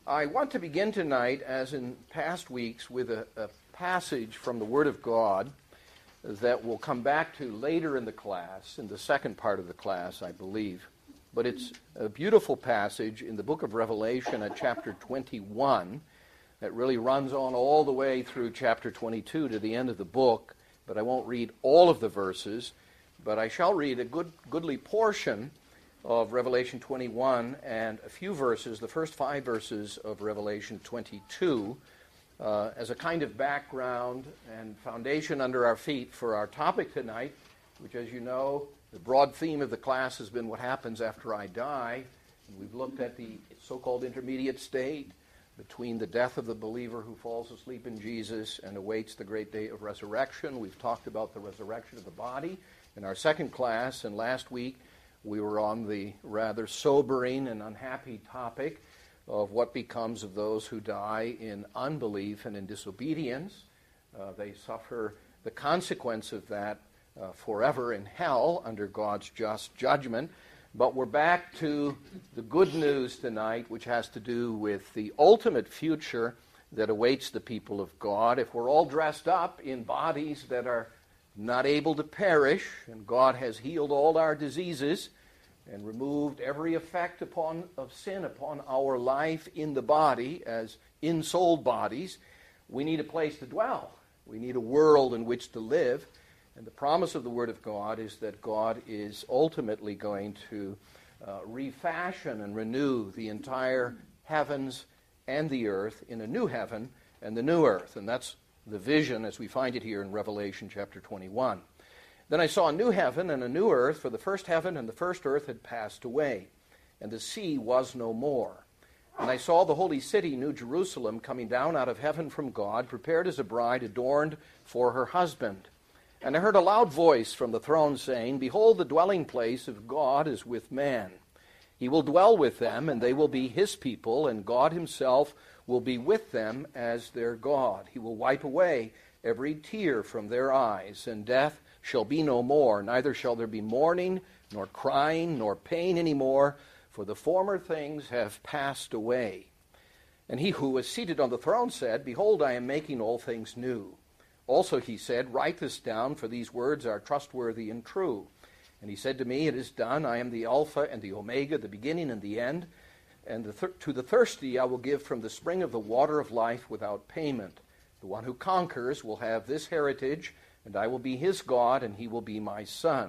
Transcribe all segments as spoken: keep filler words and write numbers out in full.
I want to begin tonight, as in past weeks, with a, a passage from the Word of God that we'll come back to later in the class, in the second part of the class, I believe. But it's a beautiful passage in the book of Revelation at chapter twenty-one that really runs on all the way through chapter twenty-two to the end of the book. But I won't read all of the verses, but I shall read a good, goodly portion of Revelation twenty-one and a few verses, the first five verses of Revelation twenty-two, uh, as a kind of background and foundation under our feet for our topic tonight, which, as you know, the broad theme of the class has been what happens after I die. And we've looked at the so-called intermediate state between the death of the believer who falls asleep in Jesus and awaits the great day of resurrection. We've talked about the resurrection of the body in our second class, and last week we were on the rather sobering and unhappy topic of what becomes of those who die in unbelief and in disobedience. Uh, they suffer the consequence of that uh, forever in hell under God's just judgment. But we're back to the good news tonight, which has to do with the ultimate future that awaits the people of God. If we're all dressed up in bodies that are not able to perish, and God has healed all our diseases and removed every effect upon of sin upon our life in the body as in-soul bodies, we need a place to dwell. We need a world in which to live. And the promise of the Word of God is that God is ultimately going to uh, refashion and renew the entire heavens and the earth in a new heaven and the new earth. And that's the vision as we find it here in Revelation chapter twenty-one. Then I saw a new heaven and a new earth, for the first heaven and the first earth had passed away, and the sea was no more. And I saw the holy city, New Jerusalem, coming down out of heaven from God, prepared as a bride adorned for her husband. And I heard a loud voice from the throne saying, Behold, the dwelling place of God is with man. He will dwell with them, and they will be his people, and God himself will be with them as their God. He will wipe away every tear from their eyes, and death shall be no more, neither shall there be mourning, nor crying, nor pain any more, for the former things have passed away. And he who was seated on the throne said, Behold, I am making all things new. Also he said, Write this down, for these words are trustworthy and true. And he said to me, It is done. I am the Alpha and the Omega, the beginning and the end. And the thir- to the thirsty I will give from the spring of the water of life without payment. The one who conquers will have this heritage, and I will be his God, and he will be my son.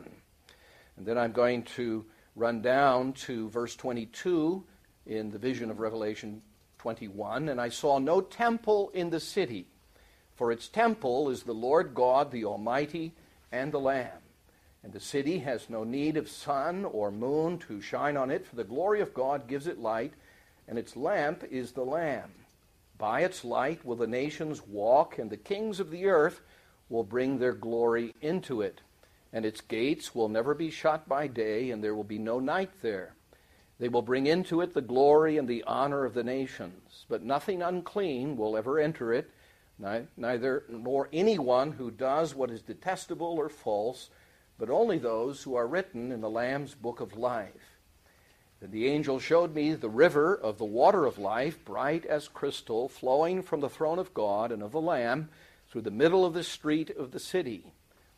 And then I'm going to run down to verse twenty-two in the vision of Revelation twenty-one. And I saw no temple in the city, for its temple is the Lord God, the Almighty, and the Lamb. And the city has no need of sun or moon to shine on it, for the glory of God gives it light, and its lamp is the Lamb. By its light will the nations walk, and the kings of the earth will bring their glory into it. And its gates will never be shut by day, and there will be no night there. They will bring into it the glory and the honor of the nations. But nothing unclean will ever enter it, neither nor anyone who does what is detestable or false, but only those who are written in the Lamb's book of life. Then the angel showed me the river of the water of life, bright as crystal, flowing from the throne of God and of the Lamb, through the middle of the street of the city.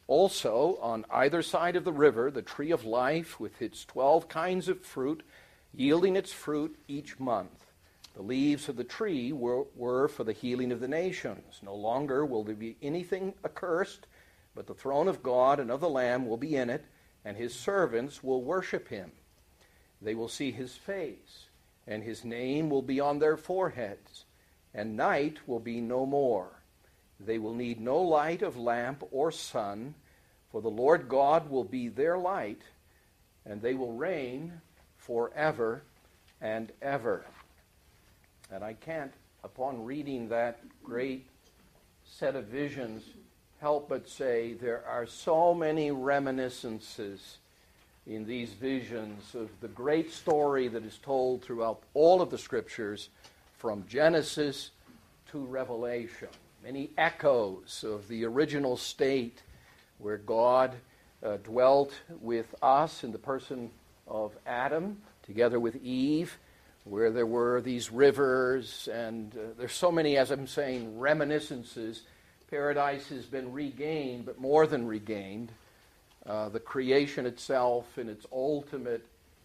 Also, on either side of the river, the tree of life with its twelve kinds of fruit, yielding its fruit each month. The leaves of the tree were, were for the healing of the nations. No longer will there be anything accursed, but the throne of God and of the Lamb will be in it, and his servants will worship him. They will see his face, and his name will be on their foreheads, and night will be no more. They will need no light of lamp or sun, for the Lord God will be their light, and they will reign forever and ever. And I can't, upon reading that great set of visions, help but say there are so many reminiscences in these visions of the great story that is told throughout all of the Scriptures from Genesis to Revelation. Many echoes of the original state where God uh, dwelt with us in the person of Adam, together with Eve, where there were these rivers, and uh, there's so many, as I'm saying, reminiscences. Paradise has been regained, but more than regained. Uh, the creation itself in its ultimate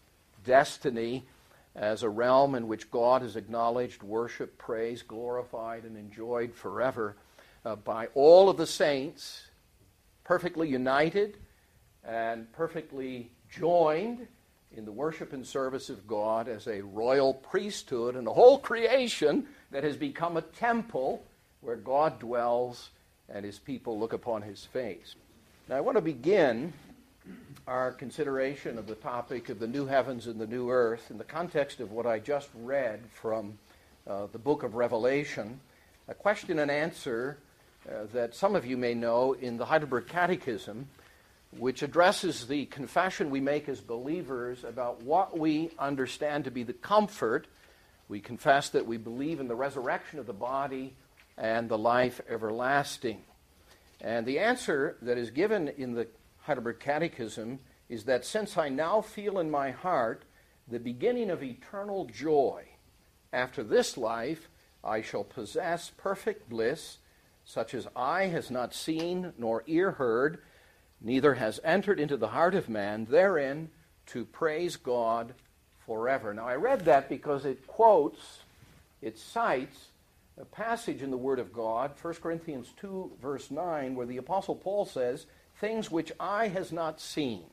destiny as a realm in which God is acknowledged, worshiped, praised, glorified, and enjoyed forever uh, by all of the saints, perfectly united and perfectly joined in the worship and service of God as a royal priesthood, and the whole creation that has become a temple where God dwells and his people look upon his face. Now I want to begin our consideration of the topic of the new heavens and the new earth in the context of what I just read from uh, the book of Revelation, a question and answer uh, that some of you may know in the Heidelberg Catechism, which addresses the confession we make as believers about what we understand to be the comfort. We confess that we believe in the resurrection of the body and the life everlasting. And the answer that is given in the Heidelberg Catechism is that since I now feel in my heart the beginning of eternal joy, after this life I shall possess perfect bliss, such as eye has not seen nor ear heard, neither has entered into the heart of man, therein to praise God forever. Now I read that because it quotes, it cites a passage in the Word of God, First Corinthians two, verse nine, where the Apostle Paul says, things which eye has not seen,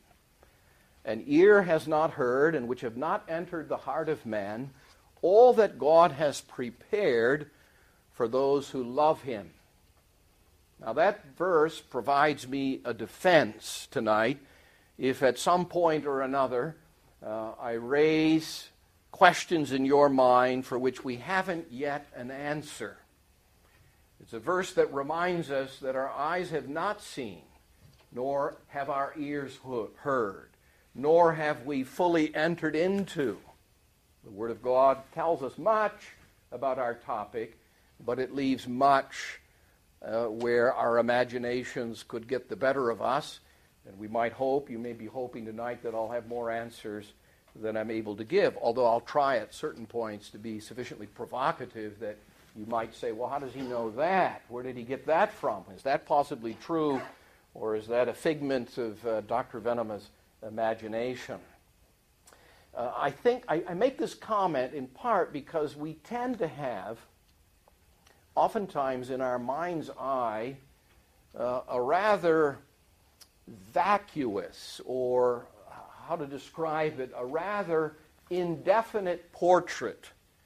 and ear has not heard, and which have not entered the heart of man, all that God has prepared for those who love him. Now that verse provides me a defense tonight if at some point or another uh, I raise questions in your mind for which we haven't yet an answer. It's a verse that reminds us that our eyes have not seen, nor have our ears heard, nor have we fully entered into. The Word of God tells us much about our topic, but it leaves much uh, where our imaginations could get the better of us. And we might hope, you may be hoping tonight, that I'll have more answers than I'm able to give, although I'll try at certain points to be sufficiently provocative that you might say, well, how does he know that? Where did he get that from? Is that possibly true, or is that a figment of uh, Doctor Venema's imagination? Uh, I think I, I make this comment in part because we tend to have, oftentimes in our mind's eye, uh, a rather vacuous, or how to describe it, a rather indefinite portrait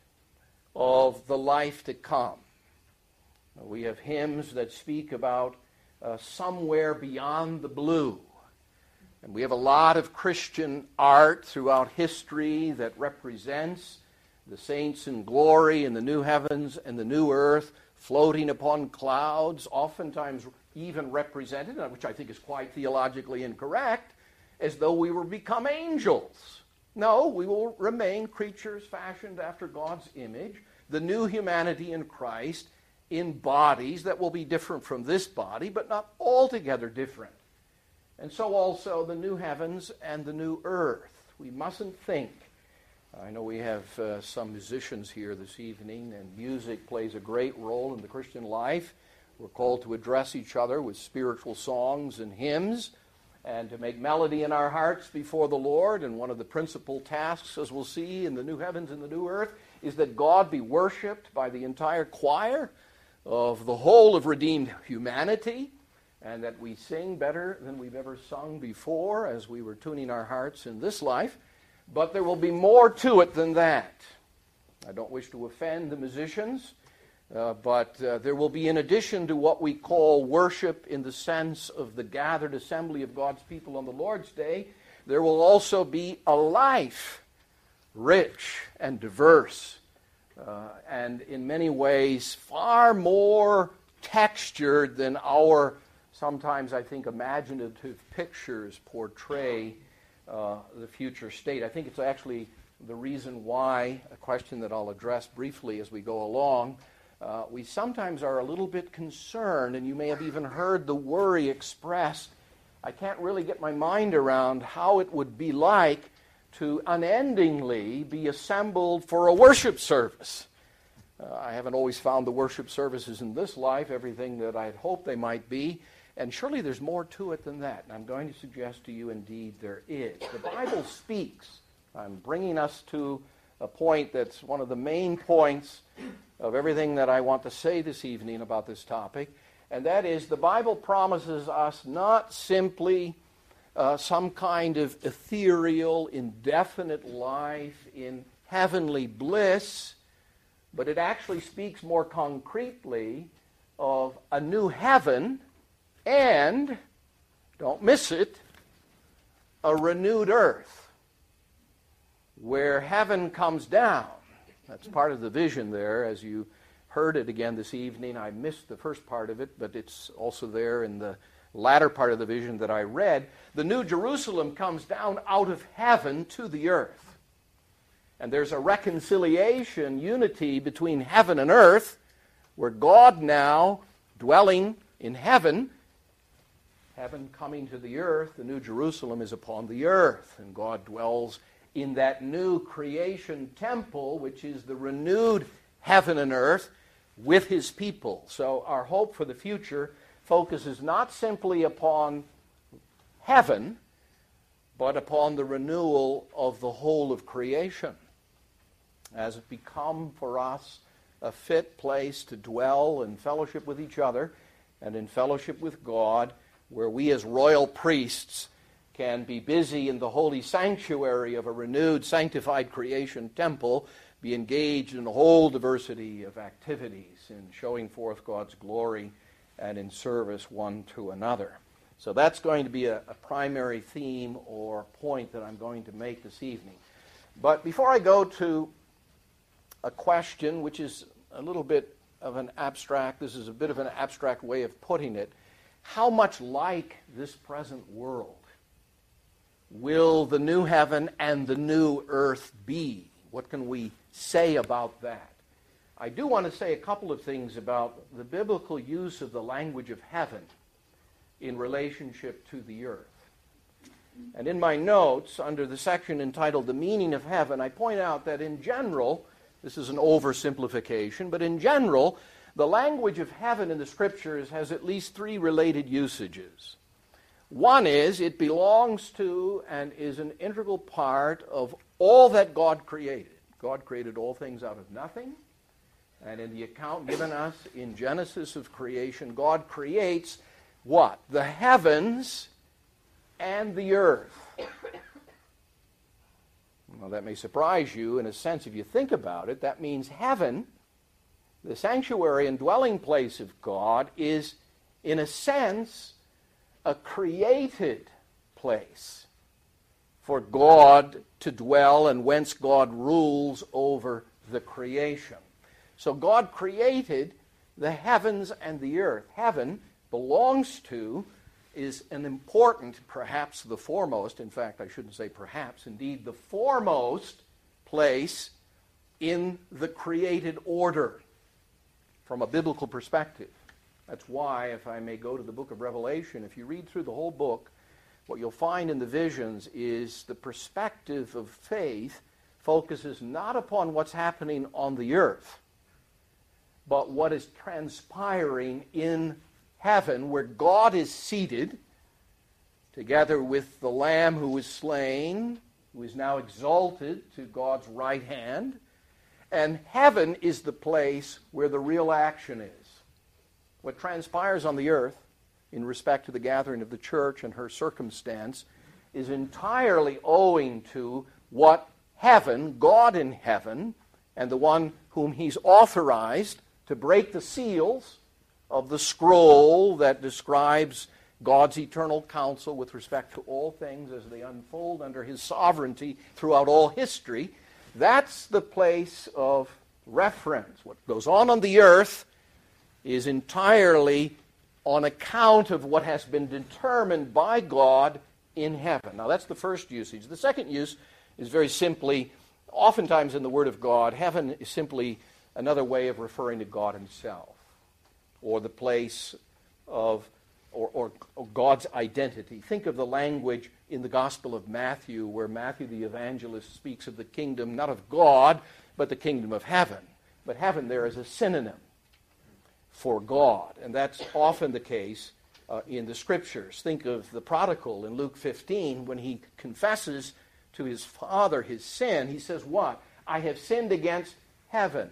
of the life to come. We have hymns that speak about uh, somewhere beyond the blue. And we have a lot of Christian art throughout history that represents the saints in glory in the new heavens and the new earth, floating upon clouds, oftentimes even represented, which I think is quite theologically incorrect, as though we were become angels. No, we will remain creatures fashioned after God's image, the new humanity in Christ, in bodies that will be different from this body, but not altogether different. And so also the new heavens and the new earth. We mustn't think. I know we have uh, some musicians here this evening, and music plays a great role in the Christian life. We're called to address each other with spiritual songs and hymns, and to make melody in our hearts before the Lord. And one of the principal tasks, as we'll see in the new heavens and the new earth, is that God be worshipped by the entire choir of the whole of redeemed humanity, and that we sing better than we've ever sung before as we were tuning our hearts in this life. But there will be more to it than that. I don't wish to offend the musicians, uh, but uh, there will be, in addition to what we call worship in the sense of the gathered assembly of God's people on the Lord's Day, there will also be a life rich and diverse, uh, and in many ways far more textured than our, sometimes I think, imaginative pictures portray uh, the future state. I think it's actually the reason why, a question that I'll address briefly as we go along, uh, we sometimes are a little bit concerned, and you may have even heard the worry expressed. I can't really get my mind around how it would be like to unendingly be assembled for a worship service. Uh, I haven't always found the worship services in this life everything that I'd hoped they might be, and surely there's more to it than that. And I'm going to suggest to you, indeed, there is. The Bible speaks. I'm bringing us to a point that's one of the main points of everything that I want to say this evening about this topic, and that is the Bible promises us not simply uh, some kind of ethereal, indefinite life in heavenly bliss, but it actually speaks more concretely of a new heaven and, don't miss it, a renewed earth where heaven comes down. That's part of the vision there. As you heard it again this evening, I missed the first part of it, but it's also there in the latter part of the vision that I read. The New Jerusalem comes down out of heaven to the earth. And there's a reconciliation, unity between heaven and earth, where God now, dwelling in heaven, heaven coming to the earth, the New Jerusalem is upon the earth, and God dwells in that new creation temple, which is the renewed heaven and earth, with his people. So our hope for the future focuses not simply upon heaven, but upon the renewal of the whole of creation, as it become for us a fit place to dwell in fellowship with each other and in fellowship with God, where we as royal priests can be busy in the holy sanctuary of a renewed, sanctified creation temple, be engaged in a whole diversity of activities in showing forth God's glory and in service one to another. So that's going to be a, a primary theme or point that I'm going to make this evening. But before I go to a question, which is a little bit of an abstract, this is a bit of an abstract way of putting it, how much like this present world will the new heaven and the new earth be? What can we say about that? I do want to say a couple of things about the biblical use of the language of heaven in relationship to the earth. And in my notes, under the section entitled The Meaning of Heaven, I point out that in general, this is an oversimplification, but in general, the language of heaven in the Scriptures has at least three related usages. One is it belongs to and is an integral part of all that God created. God created all things out of nothing. And in the account given us in Genesis of creation, God creates what? The heavens and the earth. Well, that may surprise you in a sense if you think about it. That means heaven, the sanctuary and dwelling place of God, is in a sense a created place for God to dwell and whence God rules over the creation. So God created the heavens and the earth. Heaven belongs to, is an important, perhaps the foremost, in fact, I shouldn't say perhaps, indeed the foremost place in the created order from a biblical perspective. That's why, if I may go to the book of Revelation, if you read through the whole book, what you'll find in the visions is the perspective of faith focuses not upon what's happening on the earth, but what is transpiring in heaven, where God is seated together with the Lamb who was slain, who is now exalted to God's right hand. And heaven is the place where the real action is. What transpires on the earth in respect to the gathering of the church and her circumstance is entirely owing to what heaven, God in heaven, and the one whom he's authorized to break the seals of the scroll that describes God's eternal counsel with respect to all things as they unfold under his sovereignty throughout all history. That's the place of reference. What goes on on the earth is entirely on account of what has been determined by God in heaven. Now that's the first usage. The second use is very simply, oftentimes in the Word of God, heaven is simply another way of referring to God himself, or the place of or, or, or God's identity. Think of the language in the Gospel of Matthew, where Matthew the evangelist speaks of the kingdom, not of God, but the kingdom of heaven. But heaven there is a synonym for God, and that's often the case uh, in the Scriptures. Think of the prodigal in Luke fifteen, when he confesses to his father his sin. He says, what? I have sinned against heaven.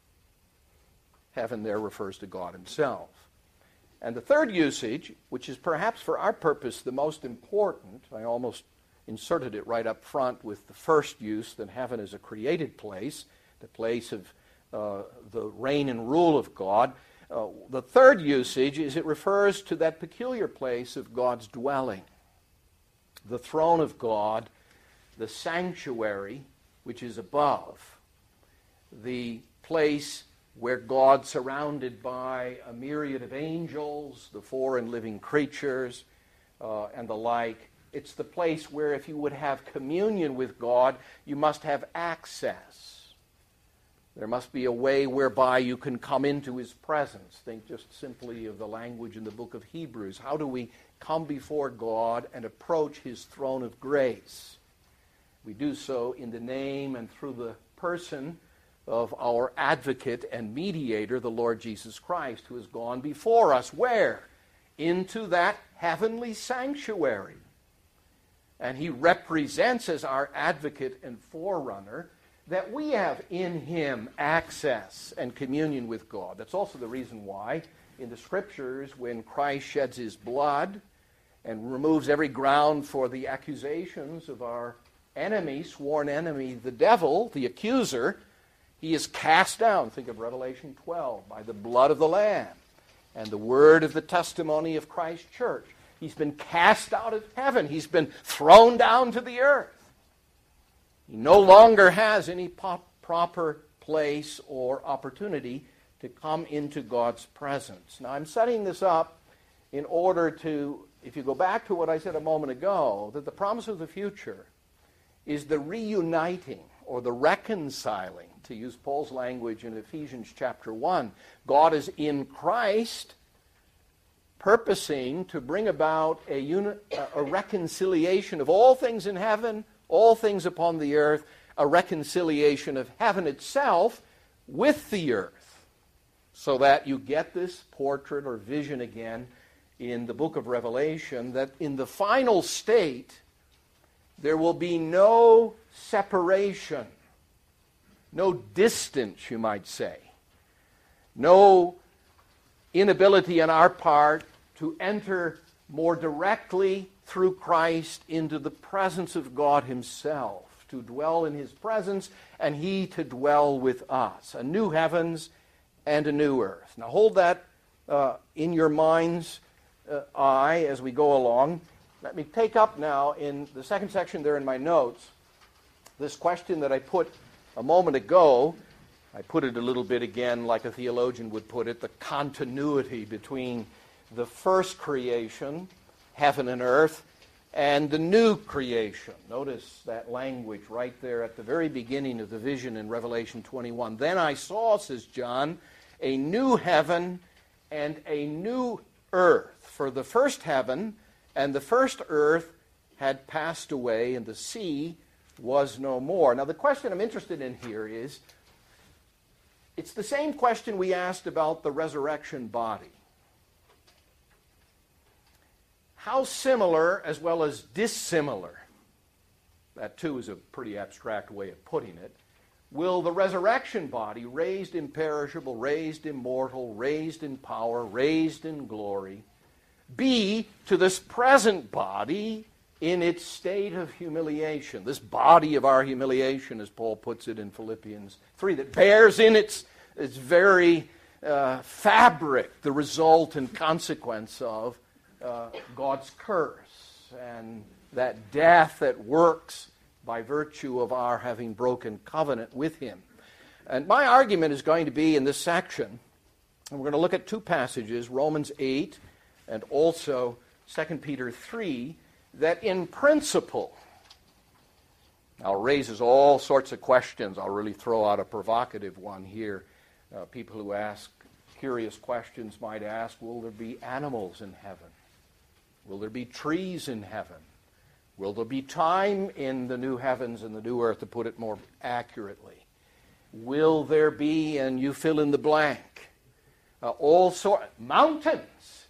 Heaven there refers to God himself. And the third usage, which is perhaps for our purpose the most important, I almost inserted it right up front with the first use, that heaven is a created place, the place of uh, the reign and rule of God. Uh, the third usage is it refers to that peculiar place of God's dwelling, the throne of God, the sanctuary which is above, the place where God, surrounded by a myriad of angels, the four and living creatures, uh, and the like. It's the place where if you would have communion with God, you must have access. There must be a way whereby you can come into his presence. Think just simply of the language in the book of Hebrews. How do we come before God and approach his throne of grace? We do so in the name and through the person of our advocate and mediator, the Lord Jesus Christ, who has gone before us. Where? Into that heavenly sanctuary. And he represents as our advocate and forerunner that we have in him access and communion with God. That's also the reason why in the Scriptures, when Christ sheds his blood and removes every ground for the accusations of our enemy, sworn enemy, the devil, the accuser, he is cast down, think of Revelation twelve, by the blood of the Lamb and the word of the testimony of Christ's church. He's been cast out of heaven. He's been thrown down to the earth. He no longer has any pop- proper place or opportunity to come into God's presence. Now, I'm setting this up in order to, if you go back to what I said a moment ago, that the promise of the future is the reuniting or the reconciling, to use Paul's language in Ephesians chapter one. God is in Christ, purposing to bring about a, uni- a reconciliation of all things in heaven, all things upon the earth, a reconciliation of heaven itself with the earth, so that you get this portrait or vision again in the book of Revelation, that in the final state there will be no separation, no distance, you might say, no inability on our part to enter more directly through Christ into the presence of God himself, to dwell in his presence and he to dwell with us. A new heavens and a new earth. Now hold that uh, in your mind's uh, eye as we go along. Let me take up now in the second section there in my notes this question that I put a moment ago. I put it a little bit again like a theologian would put it, the continuity between the first creation, heaven and earth, and the new creation. Notice that language right there at the very beginning of the vision in Revelation twenty-one. Then I saw, says John, a new heaven and a new earth. For the first heaven and the first earth had passed away, and the sea was no more. Now the question I'm interested in here is, it's the same question we asked about the resurrection body. How similar as well as dissimilar, that too is a pretty abstract way of putting it, will the resurrection body, raised imperishable, raised immortal, raised in power, raised in glory, be to this present body in its state of humiliation, this body of our humiliation, as Paul puts it in Philippians three, that bears in its, its very uh, fabric the result and consequence of uh, God's curse and that death that works by virtue of our having broken covenant with him. And my argument is going to be in this section, and we're going to look at two passages, Romans eight and also Second Peter three, that in principle, now raises all sorts of questions. I'll really throw out a provocative one here. Uh, people who ask curious questions might ask, will there be animals in heaven? Will there be trees in heaven? Will there be time in the new heavens and the new earth, to put it more accurately? Will there be, and you fill in the blank, uh, all sorts, mountains,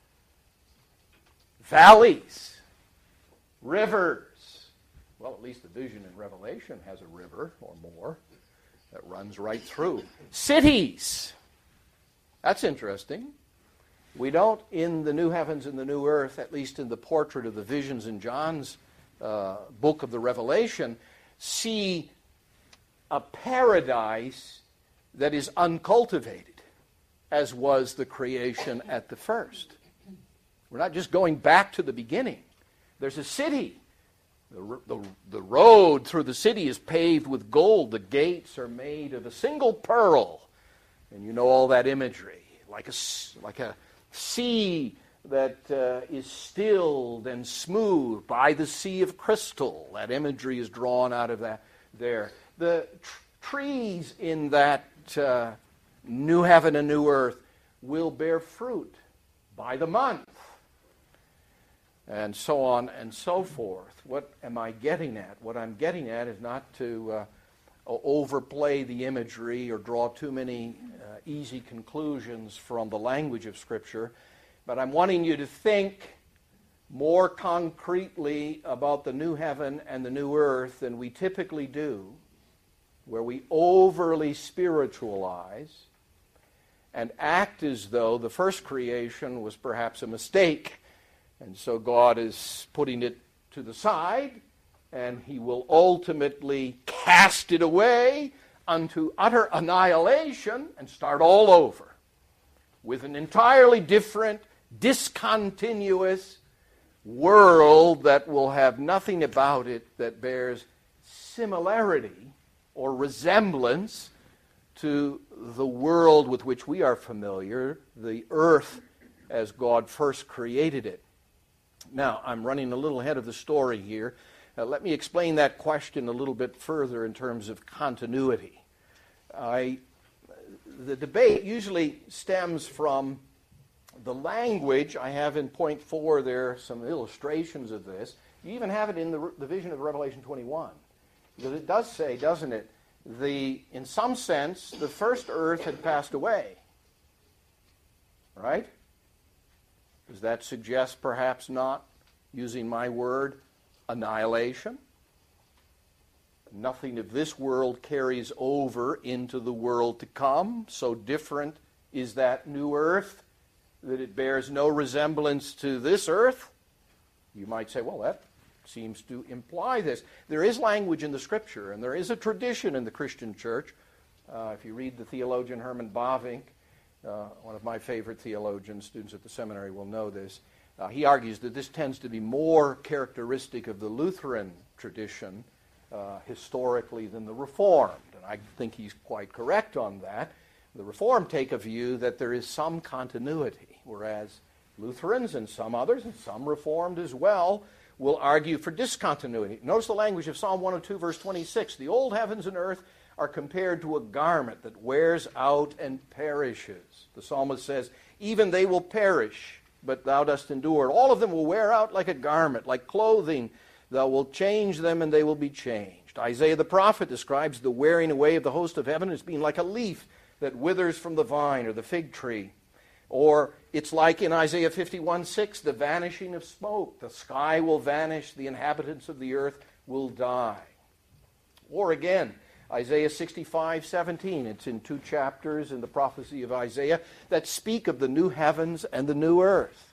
valleys, rivers. Well, at least the vision in Revelation has a river or more that runs right through. Cities. That's interesting. We don't, in the new heavens and the new earth, at least in the portrait of the visions in John's uh, book of the Revelation, see a paradise that is uncultivated, as was the creation at the first. We're not just going back to the beginning. There's a city. The, the, the road through the city is paved with gold. The gates are made of a single pearl. And you know all that imagery, like a, like a sea that uh, is stilled and smooth by the sea of crystal. That imagery is drawn out of that there. The tr- trees in that uh, new heaven and new earth will bear fruit by the month, and so on and so forth. What am I getting at? What I'm getting at is not to uh, overplay the imagery or draw too many uh, easy conclusions from the language of Scripture, but I'm wanting you to think more concretely about the new heaven and the new earth than we typically do, where we overly spiritualize and act as though the first creation was perhaps a mistake, and so God is putting it to the side, and he will ultimately cast it away unto utter annihilation and start all over with an entirely different, discontinuous world that will have nothing about it that bears similarity or resemblance to the world with which we are familiar, the earth as God first created it. Now, I'm running a little ahead of the story here. Uh, let me explain that question a little bit further in terms of continuity. I, the debate usually stems from the language. I have in point four there some illustrations of this. You even have it in the, the vision of Revelation twenty-one. Because it does say, doesn't it, the, in some sense, the first earth had passed away. Right? Does that suggest perhaps not, using my word, annihilation? Nothing of this world carries over into the world to come. So different is that new earth that it bears no resemblance to this earth. You might say, well, that seems to imply this. There is language in the Scripture, and there is a tradition in the Christian church. Uh, if you read the theologian Herman Bavinck, uh, one of my favorite theologians, students at the seminary will know this, uh, he argues that this tends to be more characteristic of the Lutheran tradition uh, historically than the Reformed. And I think he's quite correct on that. The Reformed take a view that there is some continuity, whereas Lutherans and some others, and some Reformed as well, will argue for discontinuity. Notice the language of Psalm one oh two, verse twenty-six. The old heavens and earth are compared to a garment that wears out and perishes. The psalmist says, even they will perish, but thou dost endure. All of them will wear out like a garment, like clothing. Thou wilt change them, and they will be changed. Isaiah the prophet describes the wearing away of the host of heaven as being like a leaf that withers from the vine or the fig tree. Or it's like in Isaiah fifty-one six, the vanishing of smoke. The sky will vanish, the inhabitants of the earth will die. Or again, Isaiah sixty-five seventeen. It's in two chapters in the prophecy of Isaiah that speak of the new heavens and the new earth.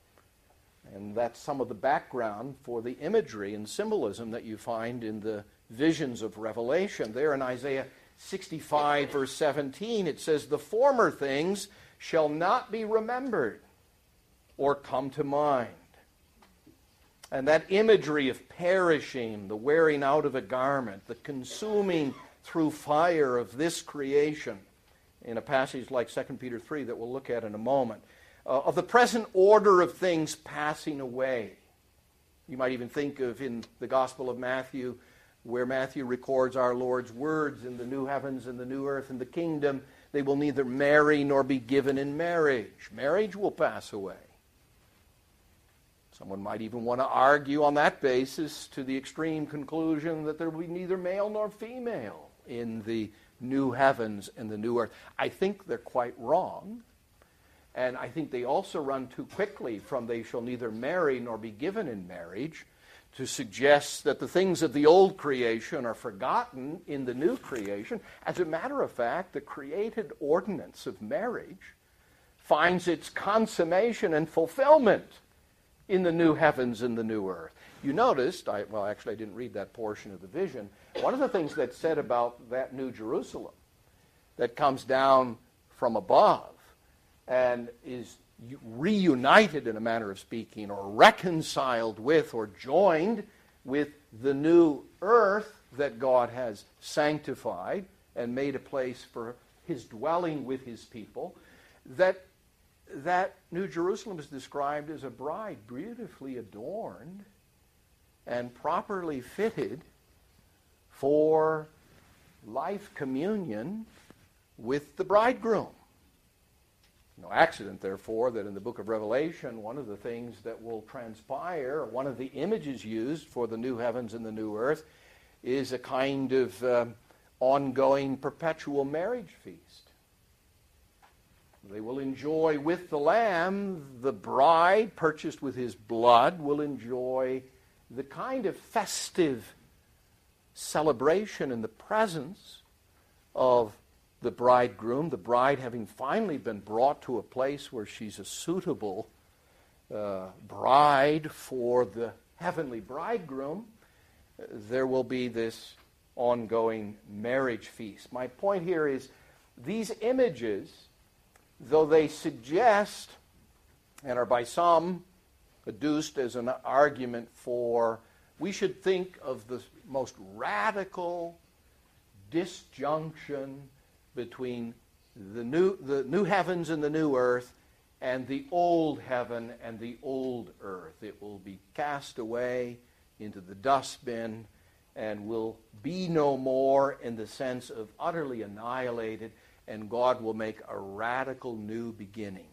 And that's some of the background for the imagery and symbolism that you find in the visions of Revelation. There in Isaiah sixty-five, verse seventeen, it says, the former things shall not be remembered or come to mind. And that imagery of perishing, the wearing out of a garment, the consuming through fire of this creation, in a passage like Second Peter three that we'll look at in a moment, uh, of the present order of things passing away. You might even think of in the Gospel of Matthew, where Matthew records our Lord's words in the new heavens and the new earth and the kingdom, they will neither marry nor be given in marriage. Marriage will pass away. Someone might even want to argue on that basis to the extreme conclusion that there will be neither male nor female in the new heavens and the new earth. I think they're quite wrong. And I think they also run too quickly from they shall neither marry nor be given in marriage to suggest that the things of the old creation are forgotten in the new creation. As a matter of fact, the created ordinance of marriage finds its consummation and fulfillment in the new heavens and the new earth. You noticed, I, well, actually I didn't read that portion of the vision. One of the things that's said about that New Jerusalem that comes down from above and is reunited, in a manner of speaking, or reconciled with or joined with the new earth that God has sanctified and made a place for his dwelling with his people, that that New Jerusalem is described as a bride beautifully adorned and properly fitted for life communion with the bridegroom. No accident, therefore, that in the book of Revelation, one of the things that will transpire, one of the images used for the new heavens and the new earth, is a kind of uh, ongoing perpetual marriage feast. They will enjoy with the Lamb, the bride purchased with his blood, will enjoy the kind of festive celebration in the presence of the bridegroom, the bride having finally been brought to a place where she's a suitable uh, bride for the heavenly bridegroom. There will be this ongoing marriage feast. My point here is these images, though they suggest and are by some adduced as an argument for we should think of the most radical disjunction between the new, the new heavens and the new earth and the old heaven and the old earth. It will be cast away into the dustbin and will be no more in the sense of utterly annihilated, and God will make a radical new beginning.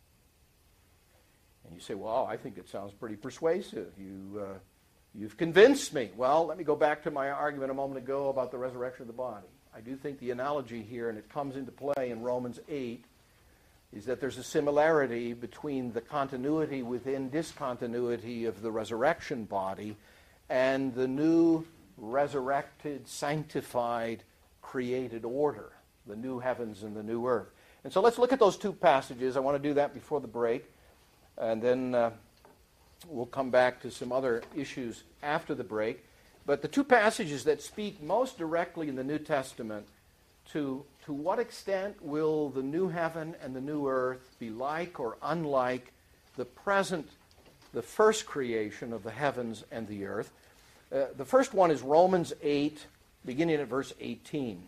And you say, well, I think it sounds pretty persuasive. You, uh, you've convinced me. Well, let me go back to my argument a moment ago about the resurrection of the body. I do think the analogy here, and it comes into play in Romans eight, is that there's a similarity between the continuity within discontinuity of the resurrection body and the new resurrected, sanctified, created order, the new heavens and the new earth. And so let's look at those two passages. I want to do that before the break, and then uh, we'll come back to some other issues after the break. But the two passages that speak most directly in the New Testament to, to what extent will the new heaven and the new earth be like or unlike the present, the first creation of the heavens and the earth. Uh, the first one is Romans eight, beginning at verse eighteen.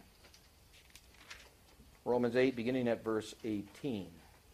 Romans eight, beginning at verse eighteen.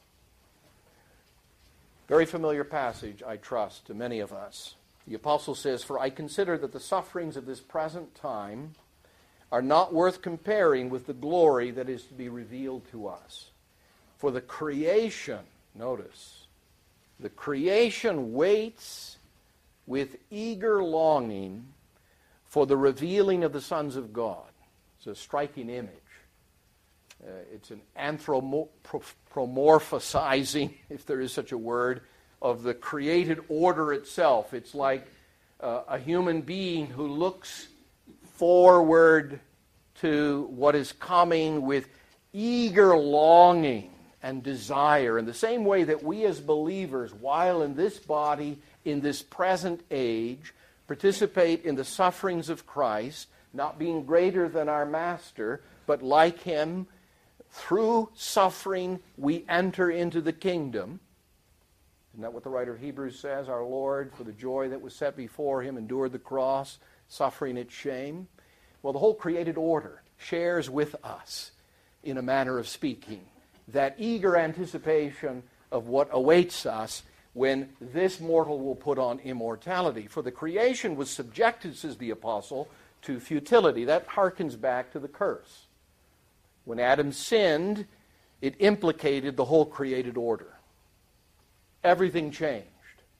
Very familiar passage, I trust, to many of us. The apostle says, "For I consider that the sufferings of this present time are not worth comparing with the glory that is to be revealed to us. For the creation," notice, "the creation waits with eager longing for the revealing of the sons of God." It's a striking image. Uh, it's an anthropomorphizing, if there is such a word, of the created order itself. It's like uh, a human being who looks forward to what is coming with eager longing and desire, in the same way that we as believers, while in this body, in this present age, participate in the sufferings of Christ, not being greater than our Master, but like him. Through suffering, we enter into the kingdom. Isn't that what the writer of Hebrews says? Our Lord, for the joy that was set before him, endured the cross, suffering its shame. Well, the whole created order shares with us, in a manner of speaking, that eager anticipation of what awaits us when this mortal will put on immortality. For the creation was subjected, says the apostle, to futility. That harkens back to the curse. When Adam sinned, it implicated the whole created order. Everything changed.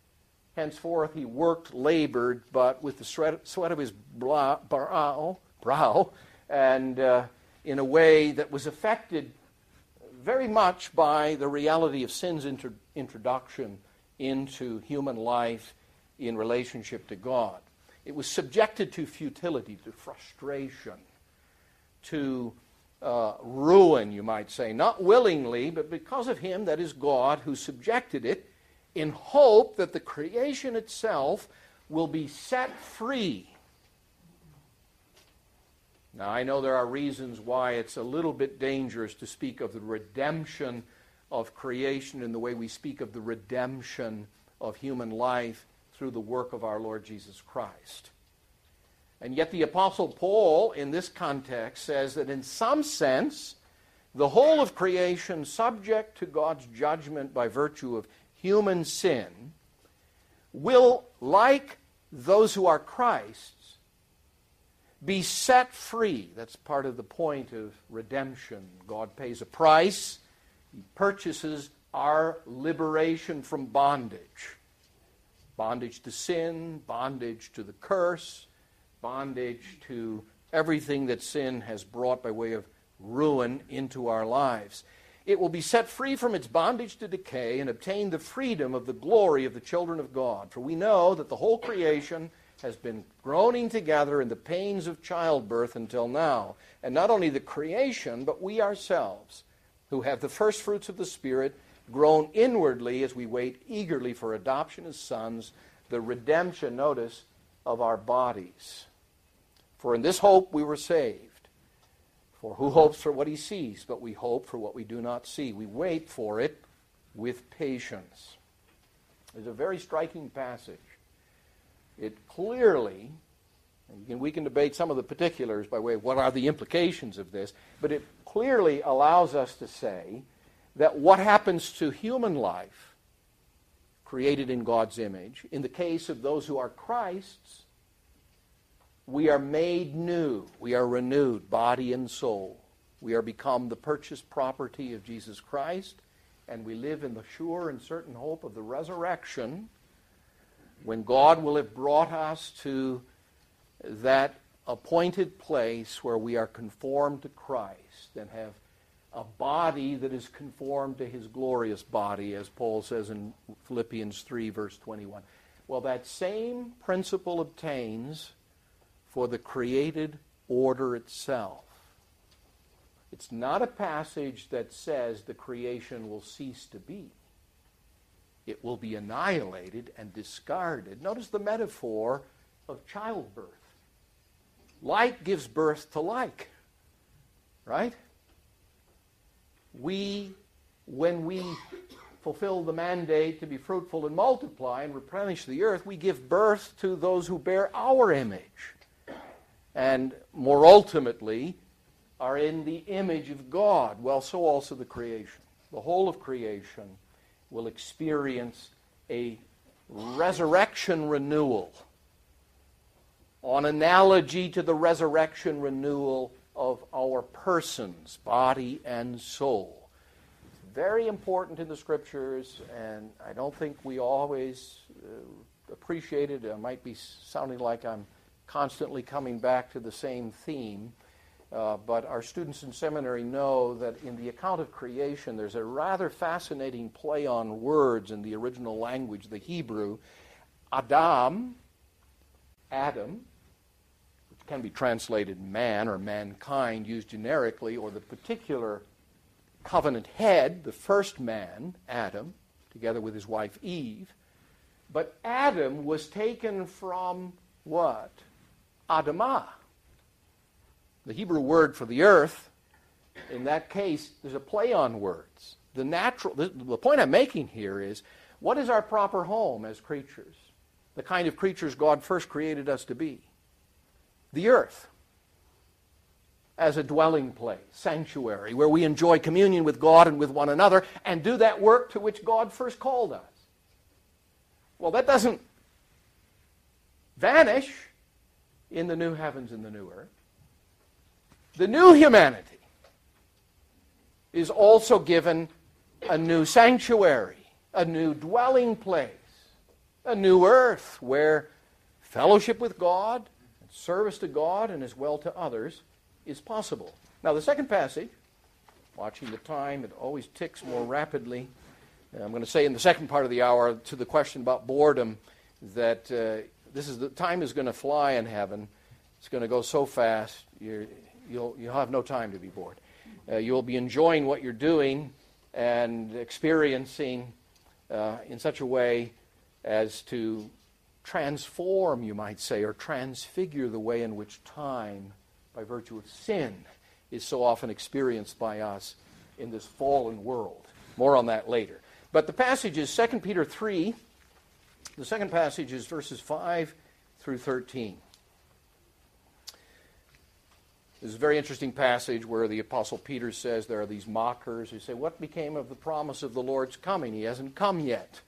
Henceforth he worked, labored, but with the sweat, sweat of his brow, brow, brow and uh, in a way that was affected very much by the reality of sin's inter- introduction into human life in relationship to God. It was subjected to futility, to frustration, to uh, ruin, you might say, not willingly, but because of him, that is God, who subjected it in hope that the creation itself will be set free. Now, I know there are reasons why it's a little bit dangerous to speak of the redemption of creation in the way we speak of the redemption of human life through the work of our Lord Jesus Christ. And yet the Apostle Paul, in this context, says that in some sense, the whole of creation, subject to God's judgment by virtue of human sin, will, like those who are Christ's, be set free. That's part of the point of redemption. God pays a price. He purchases our liberation from bondage. Bondage to sin, bondage to the curse, bondage to everything that sin has brought by way of ruin into our lives. It will be set free from its bondage to decay and obtain the freedom of the glory of the children of God. For we know that the whole creation has been groaning together in the pains of childbirth until now. And not only the creation, but we ourselves, who have the first fruits of the Spirit, groan inwardly as we wait eagerly for adoption as sons, the redemption, notice, of our bodies. For in this hope we were saved. For who hopes for what he sees? But we hope for what we do not see. We wait for it with patience. It's a very striking passage. It clearly, and can, we can debate some of the particulars by way of what are the implications of this, but it clearly allows us to say that what happens to human life, created in God's image, in the case of those who are Christ's, we are made new. We are renewed, body and soul. We are become the purchased property of Jesus Christ, and we live in the sure and certain hope of the resurrection, when God will have brought us to that appointed place where we are conformed to Christ and have a body that is conformed to his glorious body, as Paul says in Philippians three, verse twenty-one. Well, that same principle obtains for the created order itself. It's not a passage that says the creation will cease to be. It will be annihilated and discarded. Notice the metaphor of childbirth. Like gives birth to like, right? We, when we fulfill the mandate to be fruitful and multiply and replenish the earth, we give birth to those who bear our image. And more ultimately, are in the image of God. Well, so also the creation. The whole of creation will experience a resurrection renewal on analogy to the resurrection renewal of our persons, body and soul. It's very important in the Scriptures, and I don't think we always uh, appreciate it. I might be sounding like I'm constantly coming back to the same theme. Uh, but our students in seminary know that in the account of creation, there's a rather fascinating play on words in the original language, the Hebrew. Adam, Adam, which can be translated man or mankind used generically, or the particular covenant head, the first man, Adam, together with his wife Eve. But Adam was taken from what? Adamah. The Hebrew word for the earth, in that case, there's a play on words. The natural, the, the point I'm making here is, what is our proper home as creatures? The kind of creatures God first created us to be. The earth, as a dwelling place, sanctuary, where we enjoy communion with God and with one another, and do that work to which God first called us. Well, that doesn't vanish in the new heavens and the new earth. The new humanity is also given a new sanctuary, a new dwelling place, a new earth where fellowship with God, and service to God, and as well to others is possible. Now the second passage, watching the time, it always ticks more rapidly. I'm going to say in the second part of the hour to the question about boredom that uh, this is the time is going to fly in heaven. It's going to go so fast, you're, you'll you'll have no time to be bored. Uh, you'll be enjoying what you're doing and experiencing uh, in such a way as to transform, you might say, or transfigure the way in which time, by virtue of sin, is so often experienced by us in this fallen world. More on that later. But the passage is Second Peter three. The second passage is verses five through thirteen. This is a very interesting passage where the Apostle Peter says there are these mockers who say, what became of the promise of the Lord's coming? He hasn't come yet.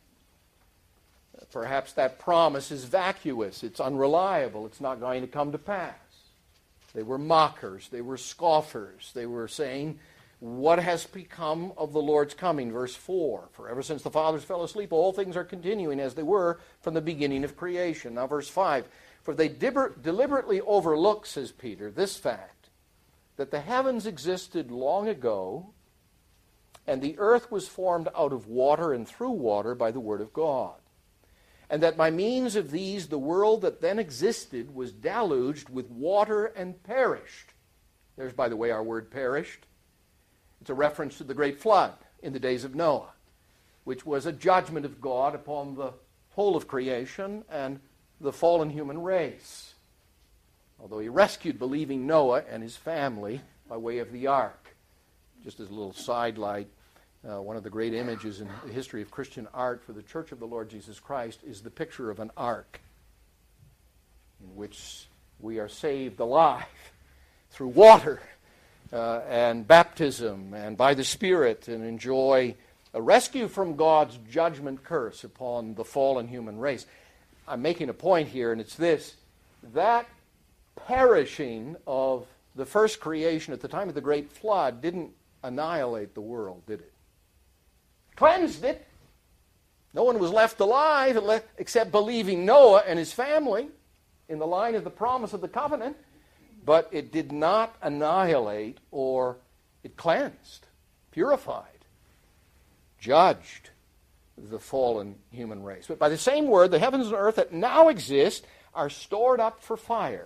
Perhaps that promise is vacuous. It's unreliable. It's not going to come to pass. They were mockers. They were scoffers. They were saying, what has become of the Lord's coming? Verse four, for ever since the fathers fell asleep, all things are continuing as they were from the beginning of creation. Now verse five, for they deliberately overlook, says Peter, this fact, that the heavens existed long ago, and the earth was formed out of water and through water by the word of God. And that by means of these the world that then existed was deluged with water and perished. There's, by the way, our word perished. It's a reference to the great flood in the days of Noah, which was a judgment of God upon the whole of creation and the fallen human race. Although he rescued believing Noah and his family by way of the ark. Just as a little sidelight, uh, one of the great images in the history of Christian art for the Church of the Lord Jesus Christ is the picture of an ark in which we are saved alive through water uh, and baptism and by the Spirit and enjoy a rescue from God's judgment curse upon the fallen human race. I'm making a point here, and it's this, that perishing of the first creation at the time of the great flood didn't annihilate the world, did it? Cleansed it. No one was left alive except believing Noah and his family in the line of the promise of the covenant, but it did not annihilate, or it cleansed, purified, judged the fallen human race. But by the same word, the heavens and earth that now exist are stored up for fire,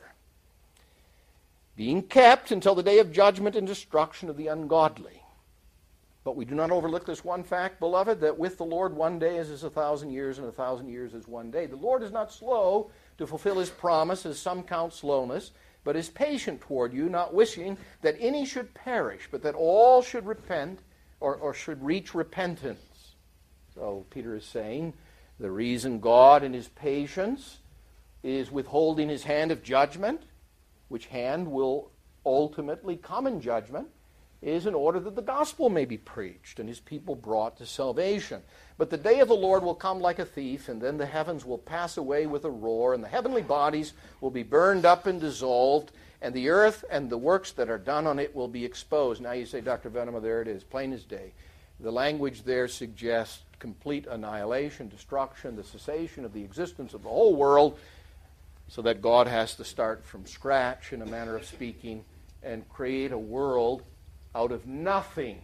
being kept until the day of judgment and destruction of the ungodly. But we do not overlook this one fact, beloved, that with the Lord one day is as a thousand years, and a thousand years is one day. The Lord is not slow to fulfill his promise, as some count slowness, but is patient toward you, not wishing that any should perish, but that all should repent, or, or should reach repentance. So Peter is saying the reason God in his patience is withholding his hand of judgment, which hand will ultimately come in judgment, is in order that the gospel may be preached and his people brought to salvation. But the day of the Lord will come like a thief, and then the heavens will pass away with a roar, and the heavenly bodies will be burned up and dissolved, and the earth and the works that are done on it will be exposed. Now you say, Doctor Venema, there it is, plain as day. The language there suggests complete annihilation, destruction, the cessation of the existence of the whole world, so that God has to start from scratch, in a manner of speaking, and create a world out of nothing.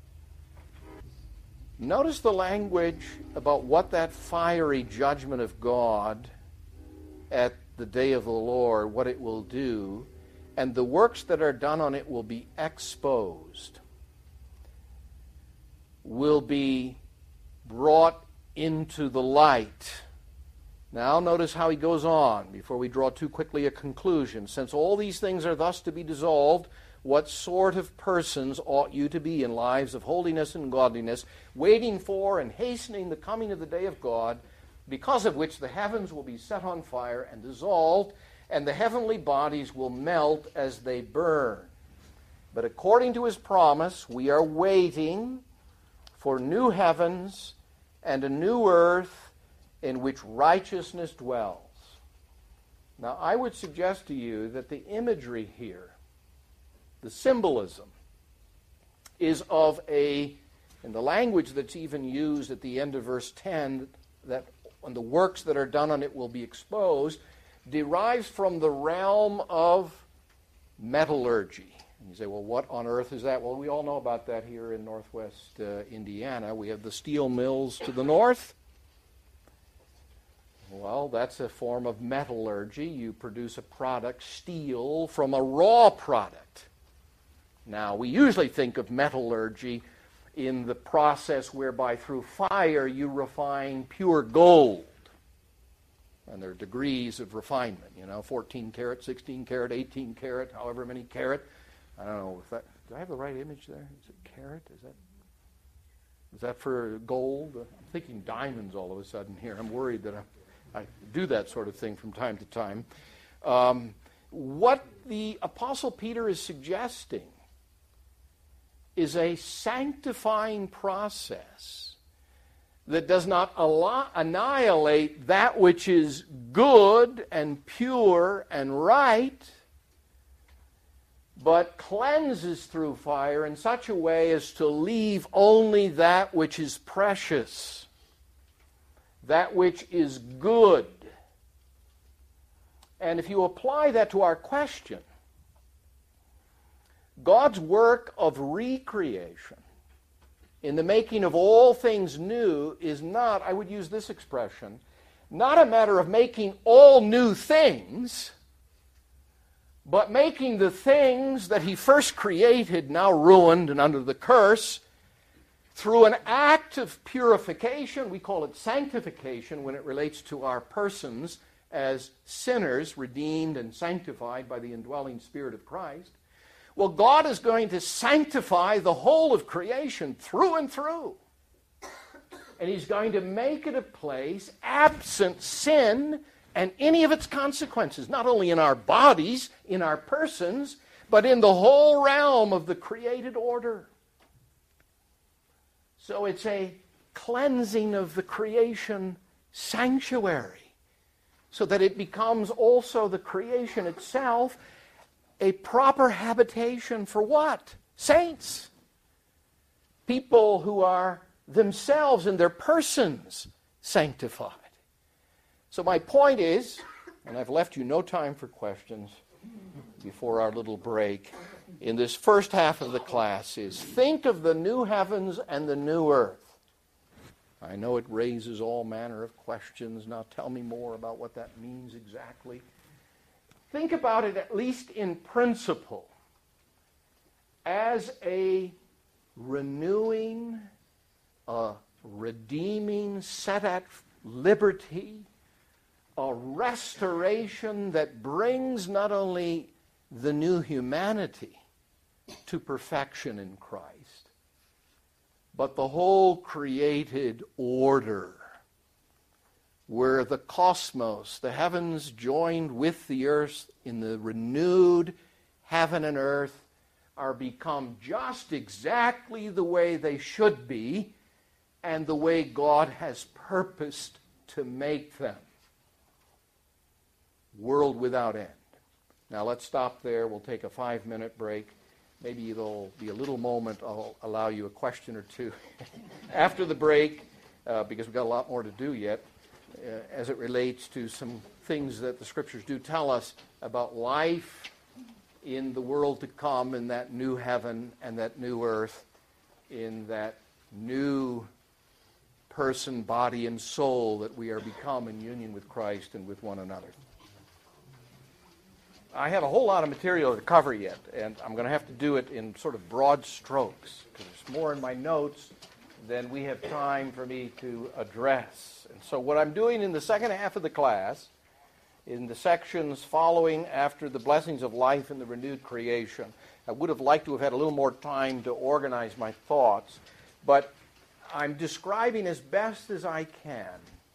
Notice the language about what that fiery judgment of God at the day of the Lord, what it will do, and the works that are done on it will be exposed, will be brought into the light. Now notice how he goes on, before we draw too quickly a conclusion. Since all these things are thus to be dissolved, what sort of persons ought you to be in lives of holiness and godliness, waiting for and hastening the coming of the day of God, because of which the heavens will be set on fire and dissolved, and the heavenly bodies will melt as they burn. But according to his promise, we are waiting for new heavens and a new earth in which righteousness dwells. Now, I would suggest to you that the imagery here, the symbolism, is of a, in the language that's even used at the end of verse ten, that and the works that are done on it will be exposed, derives from the realm of metallurgy. And you say, well, what on earth is that? Well, we all know about that here in northwest uh, Indiana. We have the steel mills to the north. Well, that's a form of metallurgy. You produce a product, steel, from a raw product. Now, we usually think of metallurgy in the process whereby through fire you refine pure gold. And there are degrees of refinement, you know, fourteen karat, sixteen karat, eighteen karat, however many karat. I don't know if that, do I have the right image there? Is it carat? Is that, is that for gold? I'm thinking diamonds all of a sudden here. I'm worried that I, I do that sort of thing from time to time. Um, what the Apostle Peter is suggesting is a sanctifying process that does not allow, annihilate that which is good and pure and right, but cleanses through fire in such a way as to leave only that which is precious, that which is good. And if you apply that to our question, God's work of recreation in the making of all things new is not, I would use this expression, not a matter of making all new things, but making the things that he first created, now ruined and under the curse, through an act of purification. We call it sanctification when it relates to our persons as sinners, redeemed and sanctified by the indwelling Spirit of Christ. Well, God is going to sanctify the whole of creation through and through. And he's going to make it a place absent sin and any of its consequences, not only in our bodies, in our persons, but in the whole realm of the created order. So it's a cleansing of the creation sanctuary, so that it becomes also the creation itself a proper habitation for what? Saints. People who are themselves in their persons sanctified. So my point is, and I've left you no time for questions before our little break, in this first half of the class is think of the new heavens and the new earth. I know it raises all manner of questions. Now tell me more about what that means exactly. Think about it, at least in principle, as a renewing, a redeeming, set at liberty, a restoration that brings not only the new humanity to perfection in Christ, but the whole created order, where the cosmos, the heavens joined with the earth in the renewed heaven and earth, are become just exactly the way they should be and the way God has purposed to make them. World without end. Now let's stop there. We'll take a five-minute break. Maybe there'll be a little moment. I'll allow you a question or two after the break, uh, because we've got a lot more to do yet. Uh, as it relates to some things that the Scriptures do tell us about life in the world to come, in that new heaven and that new earth, in that new person, body, and soul that we are become in union with Christ and with one another. I have a whole lot of material to cover yet, and I'm going to have to do it in sort of broad strokes, because there's more in my notes than we have time for me to address. And so what I'm doing in the second half of the class, in the sections following after the blessings of life and the renewed creation, I would have liked to have had a little more time to organize my thoughts, but I'm describing as best as I can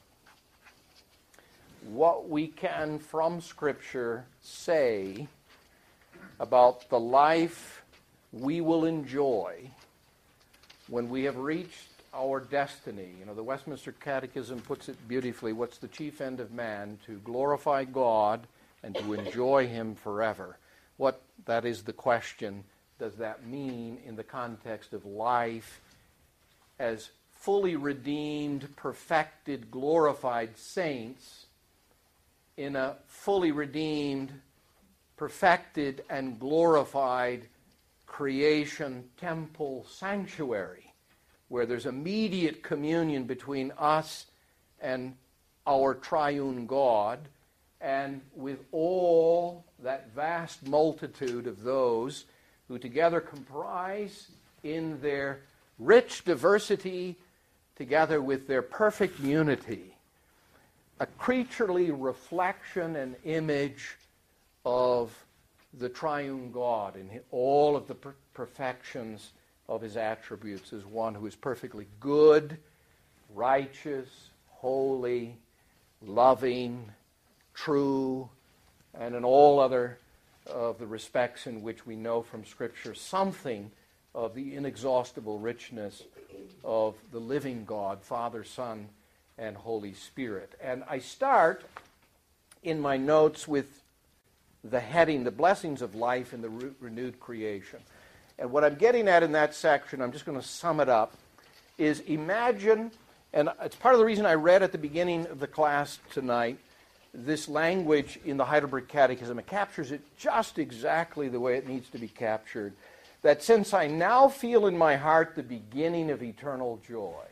what we can from Scripture say about the life we will enjoy when we have reached our destiny. You know, the Westminster Catechism puts it beautifully. What's the chief end of man? To glorify God and to enjoy Him forever. What, that is the question, does that mean in the context of life as fully redeemed, perfected, glorified saints in a fully redeemed, perfected, and glorified creation temple sanctuary, where there's immediate communion between us and our triune God, and with all that vast multitude of those who together comprise in their rich diversity, together with their perfect unity, a creaturely reflection and image of the triune God in all of the per- perfections of his attributes, as one who is perfectly good, righteous, holy, loving, true, and in all other of the respects in which we know from Scripture something of the inexhaustible richness of the living God, Father, Son, and Holy Spirit. And I start in my notes with the heading, the blessings of life in the re- renewed creation. And what I'm getting at in that section, I'm just going to sum it up, is imagine, and it's part of the reason I read at the beginning of the class tonight, this language in the Heidelberg Catechism. It captures it just exactly the way it needs to be captured. That since I now feel in my heart the beginning of eternal joy,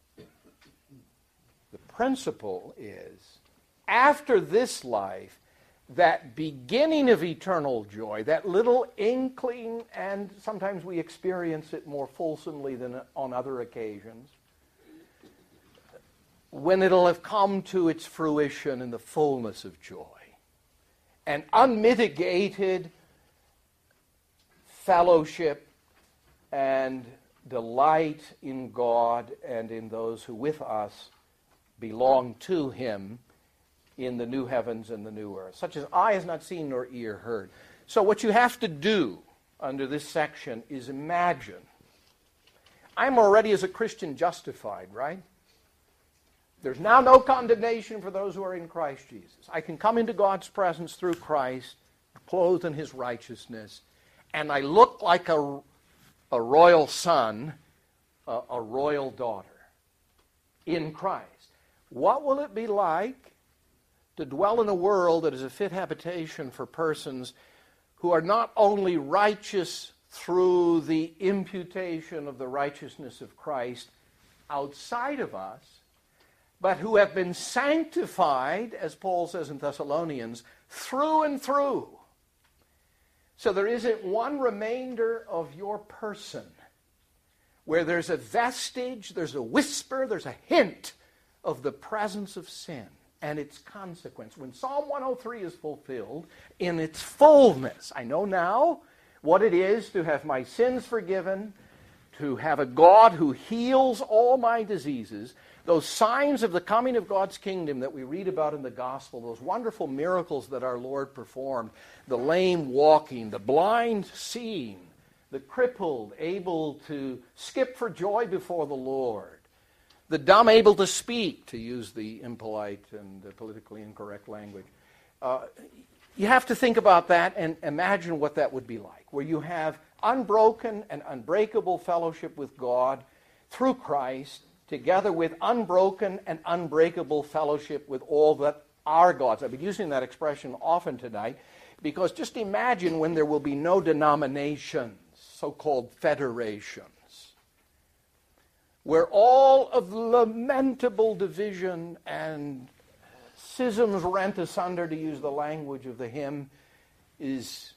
the principle is, after this life, that beginning of eternal joy, that little inkling, and sometimes we experience it more fulsomely than on other occasions, when it'll have come to its fruition in the fullness of joy, and unmitigated fellowship and delight in God and in those who with us belong to him in the new heavens and the new earth, such as eye has not seen nor ear heard. So what you have to do under this section is imagine. I'm already as a Christian justified, right? There's now no condemnation for those who are in Christ Jesus. I can come into God's presence through Christ, clothed in his righteousness, and I look like a, a royal son, a, a royal daughter in Christ. What will it be like to dwell in a world that is a fit habitation for persons who are not only righteous through the imputation of the righteousness of Christ outside of us, but who have been sanctified, as Paul says in Thessalonians, through and through? So there isn't one remainder of your person where there's a vestige, there's a whisper, there's a hint of the presence of sin and its consequence. When Psalm one oh three is fulfilled in its fullness, I know now what it is to have my sins forgiven, to have a God who heals all my diseases. Those signs of the coming of God's kingdom that we read about in the gospel, those wonderful miracles that our Lord performed, the lame walking, the blind seeing, the crippled able to skip for joy before the Lord, the dumb able to speak, to use the impolite and uh, politically incorrect language. Uh, you have to think about that and imagine what that would be like, where you have unbroken and unbreakable fellowship with God through Christ, together with unbroken and unbreakable fellowship with all that are God's. I've been using that expression often tonight because just imagine when there will be no denominations, so-called federations, where all of lamentable division and schisms rent asunder, to use the language of the hymn, is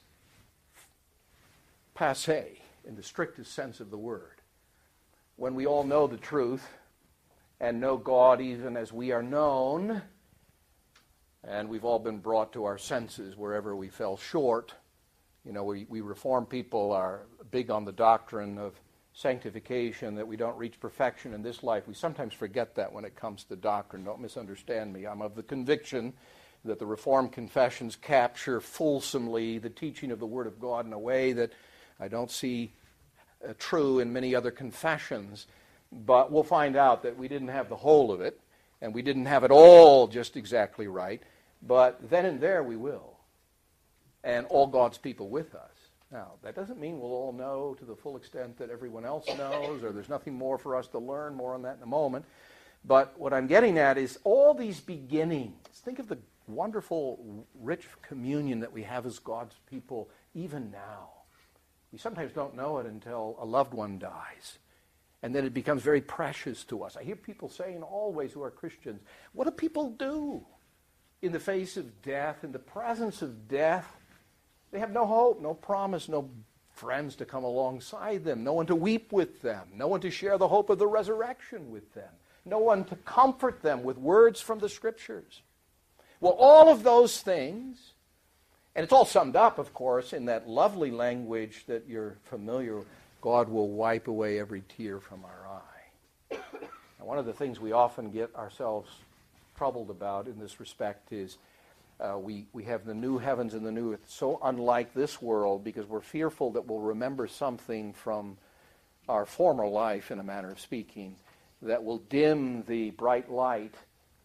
passé in the strictest sense of the word. When we all know the truth and know God even as we are known, and we've all been brought to our senses wherever we fell short. You know, we, we Reformed people are big on the doctrine of sanctification, that we don't reach perfection in this life. We sometimes forget that when it comes to doctrine. Don't misunderstand me. I'm of the conviction that the Reformed confessions capture fulsomely the teaching of the Word of God in a way that I don't see uh, true in many other confessions. But we'll find out that we didn't have the whole of it, and we didn't have it all just exactly right. But then and there we will, and all God's people with us. Now, that doesn't mean we'll all know to the full extent that everyone else knows, or there's nothing more for us to learn. More on that in a moment. But what I'm getting at is all these beginnings. Think of the wonderful, rich communion that we have as God's people even now. We sometimes don't know it until a loved one dies. And then it becomes very precious to us. I hear people saying always who are Christians, what do people do in the face of death, in the presence of death? They have no hope, no promise, no friends to come alongside them, no one to weep with them, no one to share the hope of the resurrection with them, no one to comfort them with words from the Scriptures. Well, all of those things, and it's all summed up, of course, in that lovely language that you're familiar with, God will wipe away every tear from our eye. Now, one of the things we often get ourselves troubled about in this respect is uh, we, we have the new heavens and the new earth so unlike this world because we're fearful that we'll remember something from our former life, in a manner of speaking, that will dim the bright light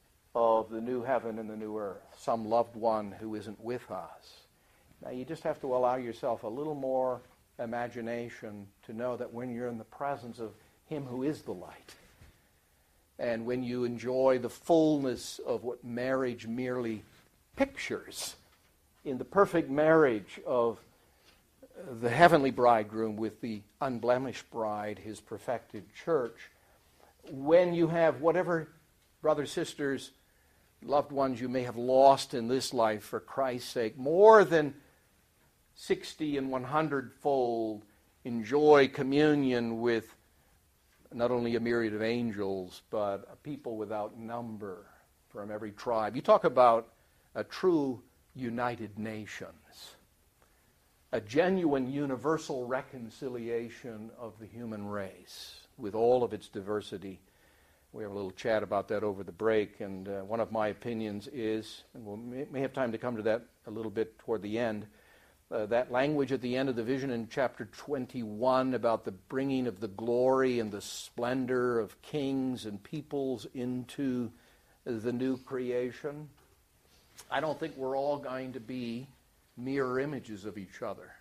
of the new heaven and the new earth, some loved one who isn't with us. Now, you just have to allow yourself a little more imagination to know that when you're in the presence of Him who is the light, and when you enjoy the fullness of what marriage merely pictures, in the perfect marriage of the heavenly bridegroom with the unblemished bride, His perfected church, when you have whatever brothers, sisters, loved ones you may have lost in this life for Christ's sake, more than sixty and one hundred fold enjoy communion with not only a myriad of angels, but a people without number from every tribe. You talk about a true united nations, a genuine universal reconciliation of the human race with all of its diversity. We have a little chat about that over the break, and uh, one of my opinions is, and we we'll, may have time to come to that a little bit toward the end, Uh, that language at the end of the vision in chapter twenty-one about the bringing of the glory and the splendor of kings and peoples into the new creation. I don't think we're all going to be mirror images of each other.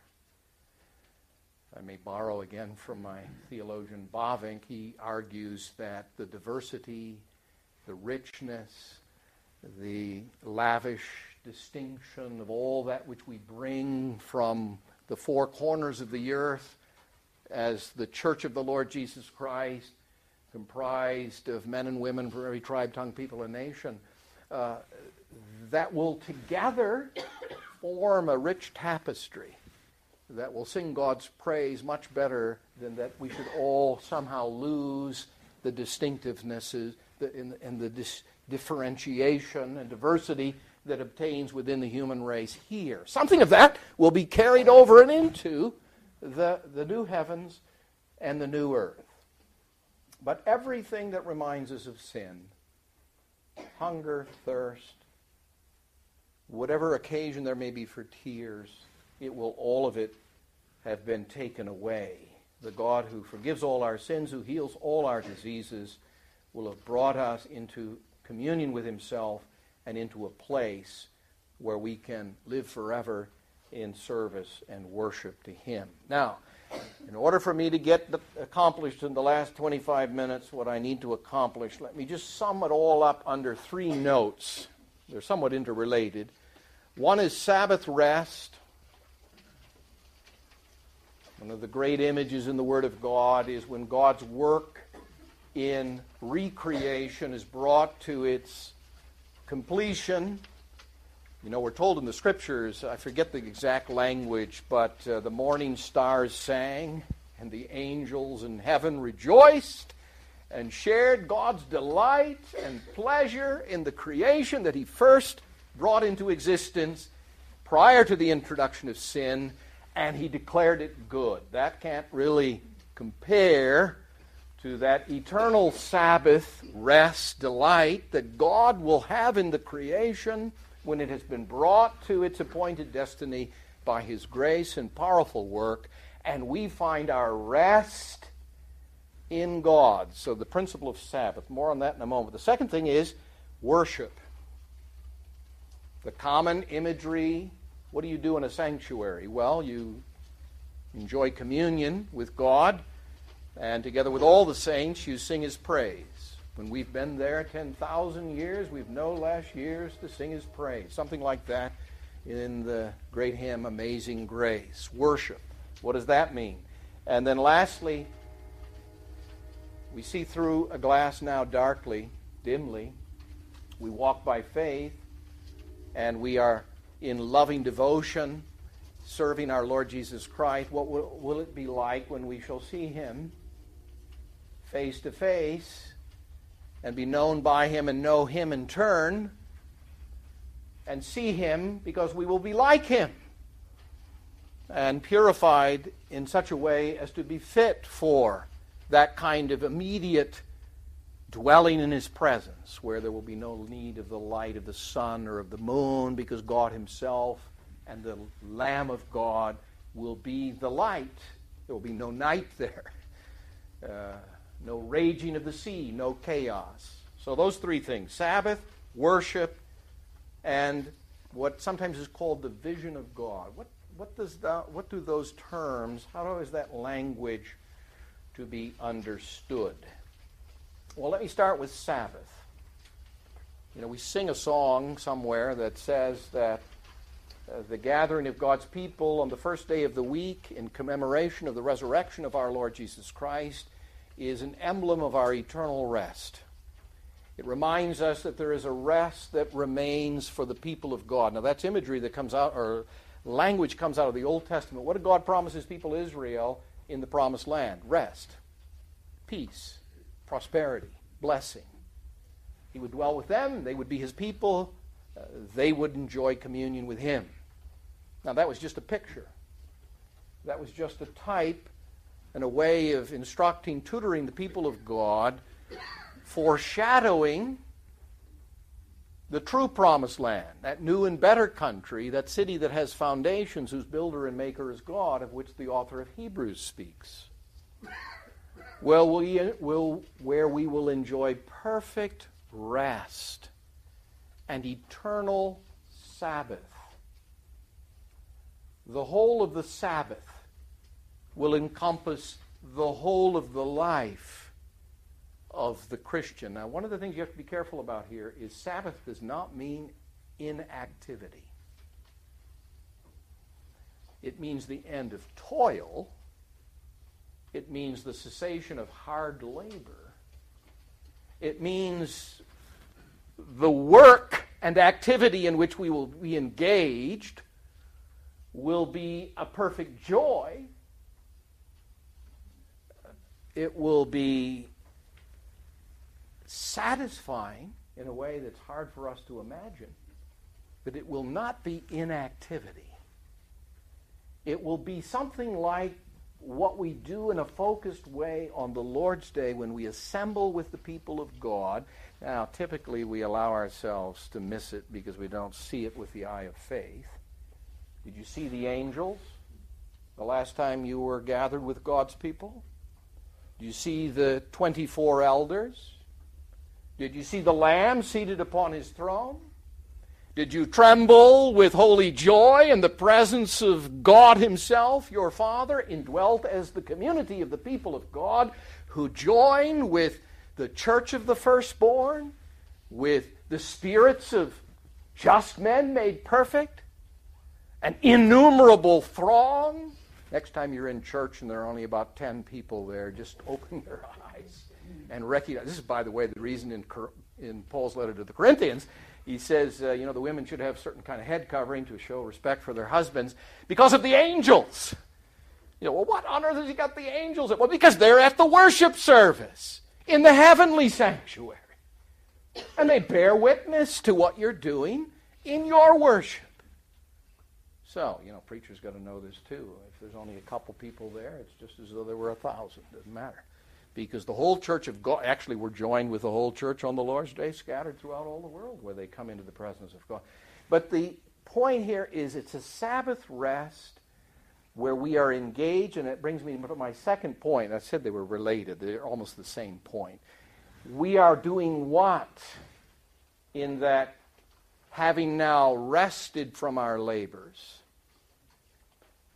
I may borrow again from my theologian Bavinck. He argues that the diversity, the richness, the lavish distinction of all that which we bring from the four corners of the earth as the church of the Lord Jesus Christ, comprised of men and women from every tribe, tongue, people, and nation, uh, that will together form a rich tapestry that will sing God's praise much better than that we should all somehow lose the distinctivenesses and the dis- differentiation and diversity that obtains within the human race here. Something of that will be carried over and into the, the new heavens and the new earth. But everything that reminds us of sin, hunger, thirst, whatever occasion there may be for tears, it will all of it have been taken away. The God who forgives all our sins, who heals all our diseases, will have brought us into communion with Himself and into a place where we can live forever in service and worship to Him. Now, in order for me to get the, accomplished in the last twenty-five minutes what I need to accomplish, let me just sum it all up under three notes. They're somewhat interrelated. One is Sabbath rest. One of the great images in the Word of God is when God's work in recreation is brought to its completion. You know, we're told in the Scriptures, I forget the exact language, but uh, the morning stars sang, and the angels in heaven rejoiced and shared God's delight and pleasure in the creation that He first brought into existence prior to the introduction of sin, and He declared it good. That can't really compare to that eternal Sabbath rest, delight that God will have in the creation when it has been brought to its appointed destiny by His grace and powerful work, and we find our rest in God. So the principle of Sabbath, more on that in a moment. The second thing is worship. The common imagery, what do you do in a sanctuary? Well, you enjoy communion with God, and together with all the saints, you sing His praise. When we've been there ten thousand years, we've no less years to sing His praise. Something like that in the great hymn, Amazing Grace. Worship. What does that mean? And then lastly, we see through a glass now darkly, dimly. We walk by faith, and we are in loving devotion, serving our Lord Jesus Christ. What will, will it be like when we shall see Him face to face and be known by Him and know Him in turn and see Him because we will be like Him and purified in such a way as to be fit for that kind of immediate dwelling in His presence, where there will be no need of the light of the sun or of the moon, because God Himself and the Lamb of God will be the light. There will be no night there, uh, no raging of the sea, no chaos. So those three things: Sabbath, worship, and what sometimes is called the vision of God. What what does that, what do those terms, how is that language to be understood? Well, let me start with Sabbath. You know, we sing a song somewhere that says that uh, the gathering of God's people on the first day of the week in commemoration of the resurrection of our Lord Jesus Christ is an emblem of our eternal rest. It reminds us that there is a rest that remains for the people of God. Now, that's imagery that comes out, or language comes out of the Old Testament. What did God promise His people Israel in the Promised Land? Rest, peace, prosperity, blessing. He would dwell with them. They would be His people. Uh, they would enjoy communion with Him. Now, that was just a picture. That was just a type and a way of instructing, tutoring the people of God, foreshadowing the true Promised Land, that new and better country, that city that has foundations, whose builder and maker is God, of which the author of Hebrews speaks. Well, we will, where we will enjoy perfect rest and eternal Sabbath. The whole of the Sabbath will encompass the whole of the life of the Christian. Now, one of the things you have to be careful about here is Sabbath does not mean inactivity. It means the end of toil. It means the cessation of hard labor. It means the work and activity in which we will be engaged will be a perfect joy. It will be satisfying in a way that's hard for us to imagine, but it will not be inactivity. It will be something like what we do in a focused way on the Lord's Day when we assemble with the people of God. Now, typically we allow ourselves to miss it because we don't see it with the eye of faith. Did you see the angels the last time you were gathered with God's people? Did you see the twenty-four elders? Did you see the Lamb seated upon His throne? Did you tremble with holy joy in the presence of God Himself, your Father, indwelt as the community of the people of God, who join with the church of the firstborn, with the spirits of just men made perfect, an innumerable throng? Next time you're in church and there are only about ten people there, just open your eyes and recognize. This is, by the way, the reason in, in Paul's letter to the Corinthians, he says, uh, you know, the women should have a certain kind of head covering to show respect for their husbands because of the angels. You know, well, what on earth has he got the angels at? Well, because they're at the worship service in the heavenly sanctuary. And they bear witness to what you're doing in your worship. So, you know, preachers got to know this too. If there's only a couple people there, it's just as though there were a thousand. Doesn't matter. Because the whole church of God, actually we're joined with the whole church on the Lord's Day, scattered throughout all the world where they come into the presence of God. But the point here is it's a Sabbath rest where we are engaged, and it brings me to my second point. I said they were related. They're almost the same point. We are doing what? In that, having now rested from our labors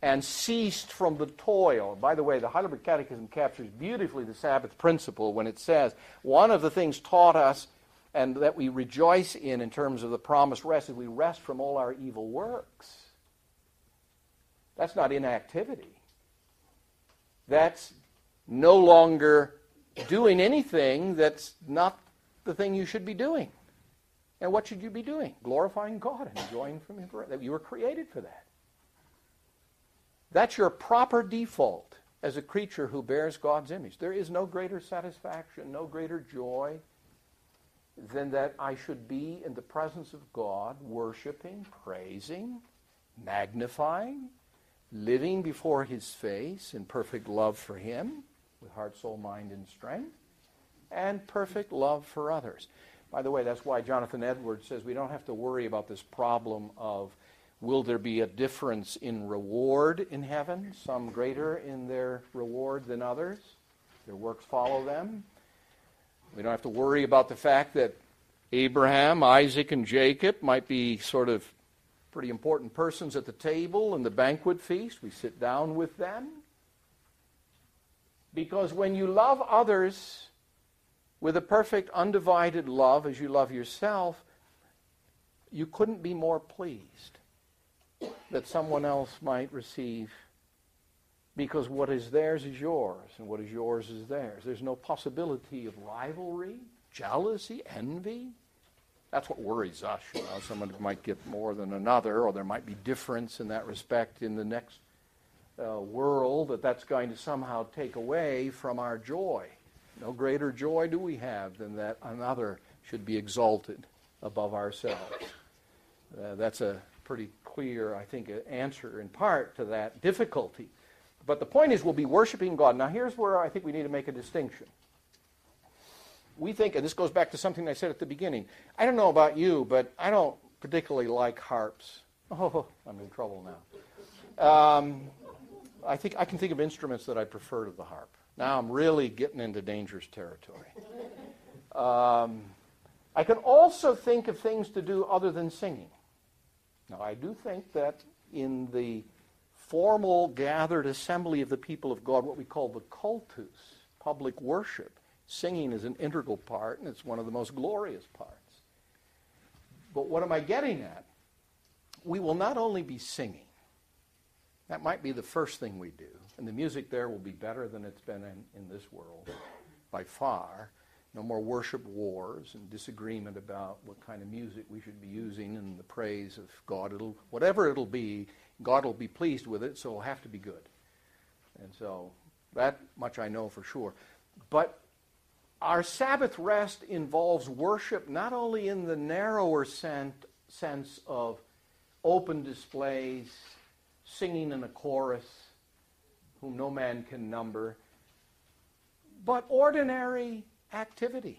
and ceased from the toil. By the way, the Heidelberg Catechism captures beautifully the Sabbath principle when it says, one of the things taught us and that we rejoice in in terms of the promised rest is we rest from all our evil works. That's not inactivity. That's no longer doing anything that's not the thing you should be doing. And what should you be doing? Glorifying God and enjoying from Him. That you were created for that. That's your proper default as a creature who bears God's image. There is no greater satisfaction, no greater joy than that I should be in the presence of God, worshiping, praising, magnifying, living before His face in perfect love for Him, with heart, soul, mind, and strength, and perfect love for others. By the way, that's why Jonathan Edwards says we don't have to worry about this problem of will there be a difference in reward in heaven, some greater in their reward than others? Their works follow them. We don't have to worry about the fact that Abraham, Isaac, and Jacob might be sort of pretty important persons at the table in the banquet feast. We sit down with them. Because when you love others with a perfect, undivided love as you love yourself, you couldn't be more pleased that someone else might receive, because what is theirs is yours, and what is yours is theirs. There's no possibility of rivalry, jealousy, envy. That's what worries us. You know, someone might get more than another, or there might be difference in that respect in the next uh, world, that that's going to somehow take away from our joy. No greater joy do we have than that another should be exalted above ourselves. Uh, that's a pretty clear, I think, answer in part to that difficulty. But the point is we'll be worshiping God. Now here's where I think we need to make a distinction. We think, and this goes back to something I said at the beginning, I don't know about you, but I don't particularly like harps. Oh, I'm in trouble now. Um, I think I can think of instruments that I prefer to the harp. Now I'm really getting into dangerous territory. Um, I can also think of things to do other than singing. Now I do think that in the formal gathered assembly of the people of God, what we call the cultus, public worship, singing is an integral part, and it's one of the most glorious parts. But what am I getting at? We will not only be singing. That might be the first thing we do, and the music there will be better than it's been in, in this world by far. No more worship wars and disagreement about what kind of music we should be using and the praise of God. It'll, whatever it'll be, God will be pleased with it, so it'll have to be good. And so that much I know for sure. But our Sabbath rest involves worship not only in the narrower sen- sense of open displays, singing in a chorus, whom no man can number, but ordinary activity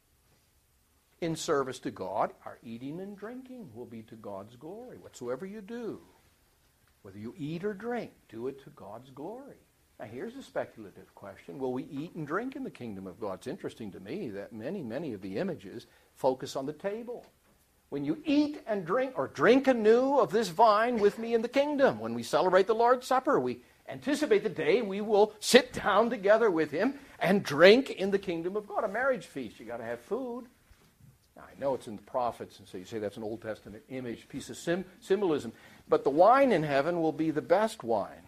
in service to God. Our eating and drinking will be to God's glory. Whatsoever you do, whether you eat or drink, do it to God's glory. Now here's a speculative question. Will we eat and drink in the kingdom of God? It's interesting to me that many, many of the images focus on the table. When you eat and drink, or drink anew of this vine with me in the kingdom, when we celebrate the Lord's Supper, we anticipate the day we will sit down together with Him and drink in the kingdom of God. A marriage feast, you got to have food. Now, I know it's in the prophets, and so you say that's an Old Testament image, piece of sim- symbolism. But the wine in heaven will be the best wine,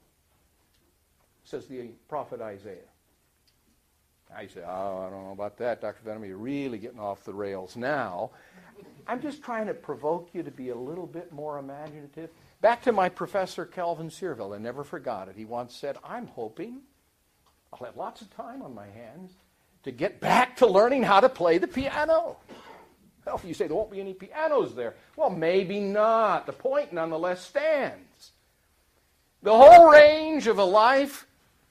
says the prophet Isaiah. I say, oh, I don't know about that, Doctor Venom. You're really getting off the rails now. I'm just trying to provoke you to be a little bit more imaginative. Back to my professor, Calvin Searville. I never forgot it. He once said, I'm hoping I'll have lots of time on my hands to get back to learning how to play the piano. Well, you say there won't be any pianos there. Well, maybe not. The point nonetheless stands. The whole range of a life,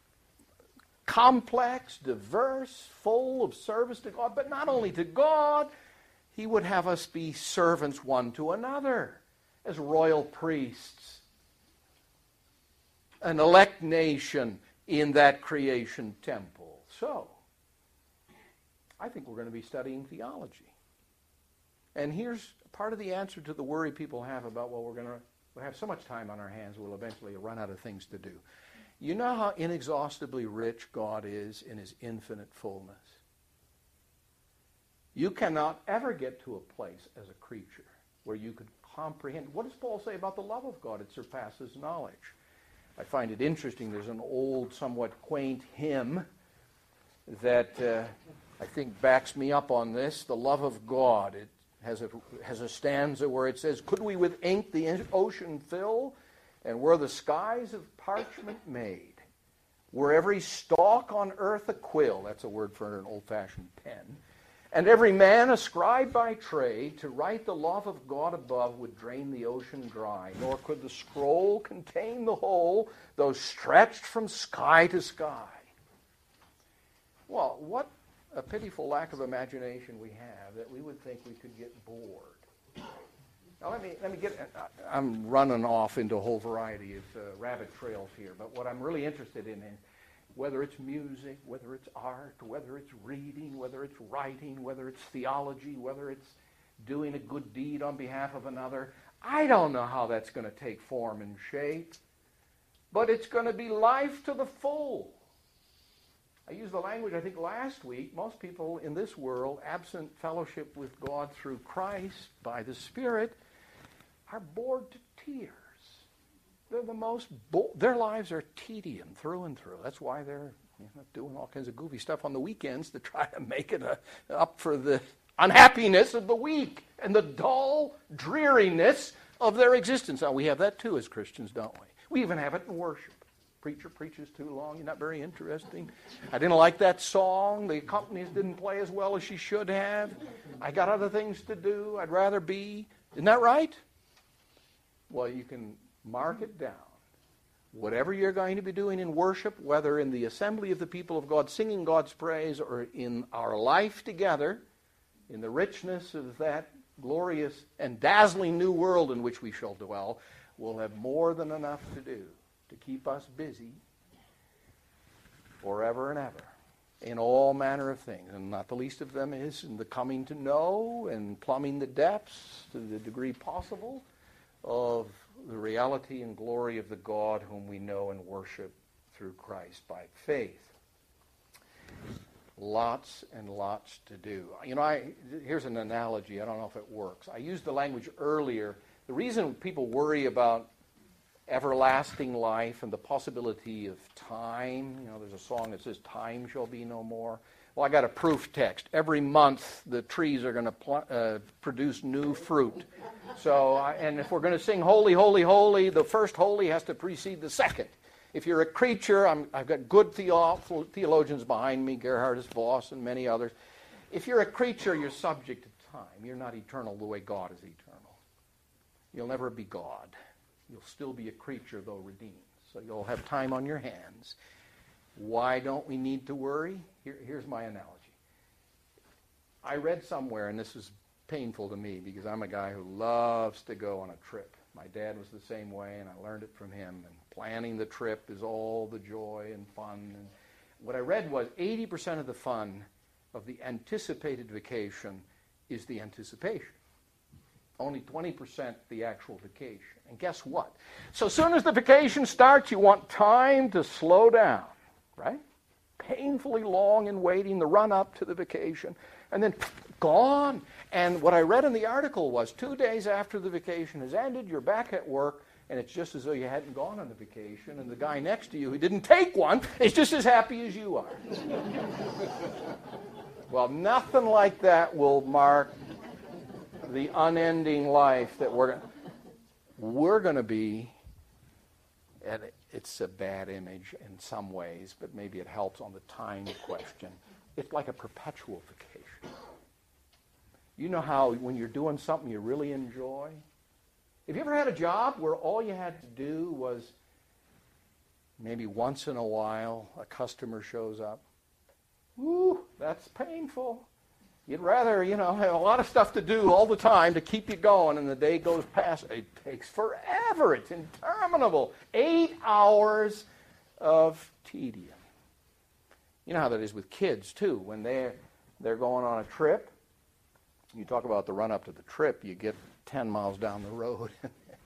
complex, diverse, full of service to God, but not only to God, He would have us be servants one to another as royal priests, an elect nation in that creation temple. So, I think we're going to be studying theology. And here's part of the answer to the worry people have about, well, we're going to we'll have so much time on our hands, we'll eventually run out of things to do. You know how inexhaustibly rich God is in his infinite fullness? You cannot ever get to a place as a creature where you could comprehend. What does Paul say about the love of God? It surpasses knowledge. I find it interesting. There's an old, somewhat quaint hymn that uh, I think backs me up on this. The love of God. It has a, has a stanza where it says, could we with ink the ocean fill, and were the skies of parchment made, were every stalk on earth a quill, that's a word for an old-fashioned pen, and every man a scribe by trade, to write the love of God above would drain the ocean dry, nor could the scroll contain the whole, though stretched from sky to sky. Well, what a pitiful lack of imagination we have that we would think we could get bored. Now let me let me get. I'm running off into a whole variety of uh, rabbit trails here, but what I'm really interested in is whether it's music, whether it's art, whether it's reading, whether it's writing, whether it's theology, whether it's doing a good deed on behalf of another. I don't know how that's going to take form and shape, but it's going to be life to the full. I used the language, I think, last week. Most people in this world, absent fellowship with God through Christ by the Spirit, are bored to tears. They're the most bo- their lives are tedium through and through. That's why they're you know, doing all kinds of goofy stuff on the weekends to try to make it a, up for the unhappiness of the week and the dull dreariness of their existence. Now, we have that too as Christians, don't we? We even have it in worship. Preacher preaches too long. You're not very interesting. I didn't like that song. The accompanist didn't play as well as she should have. I got other things to do. I'd rather be. Isn't that right? Well, you can mark it down. Whatever you're going to be doing in worship, whether in the assembly of the people of God singing God's praise or in our life together, in the richness of that glorious and dazzling new world in which we shall dwell, we'll have more than enough to do to keep us busy forever and ever in all manner of things. And not the least of them is in the coming to know and plumbing the depths to the degree possible of the reality and glory of the God whom we know and worship through Christ by faith. Lots and lots to do. You know, I, here's an analogy. I don't know if it works. I used the language earlier. The reason people worry about everlasting life and the possibility of time, you know, there's a song that says, time shall be no more. Well, I got a proof text. Every month the trees are going to pl- uh, produce new fruit. So, I, and if we're going to sing holy, holy, holy, the first holy has to precede the second. If you're a creature, I'm, I've got good theo- theologians behind me, Gerhardus Voss and many others. If you're a creature, you're subject to time. You're not eternal the way God is eternal. You'll never be God. You'll still be a creature, though redeemed. So you'll have time on your hands. Why don't we need to worry? Here, here's my analogy. I read somewhere, and this is painful to me because I'm a guy who loves to go on a trip. My dad was the same way, and I learned it from him. And planning the trip is all the joy and fun. And what I read was eighty percent of the fun of the anticipated vacation is the anticipation. Only twenty percent the actual vacation. And guess what? So soon as the vacation starts, you want time to slow down, right? Painfully long in waiting, the run-up to the vacation, and then gone. And what I read in the article was two days after the vacation has ended, you're back at work, and it's just as though you hadn't gone on the vacation, and the guy next to you who didn't take one is just as happy as you are. Well, nothing like that will mark the unending life that we're we're going to be, and it's a bad image in some ways, but maybe it helps on the time question. It's like a perpetual vacation. You know how when you're doing something you really enjoy? Have you ever had a job where all you had to do was maybe once in a while a customer shows up? Woo, that's painful. You'd rather, you know, have a lot of stuff to do all the time to keep you going, and the day goes past. It takes forever. It's interminable. Eight hours of tedium. You know how that is with kids, too. When they're, they're going on a trip, you talk about the run-up to the trip, you get ten miles down the road,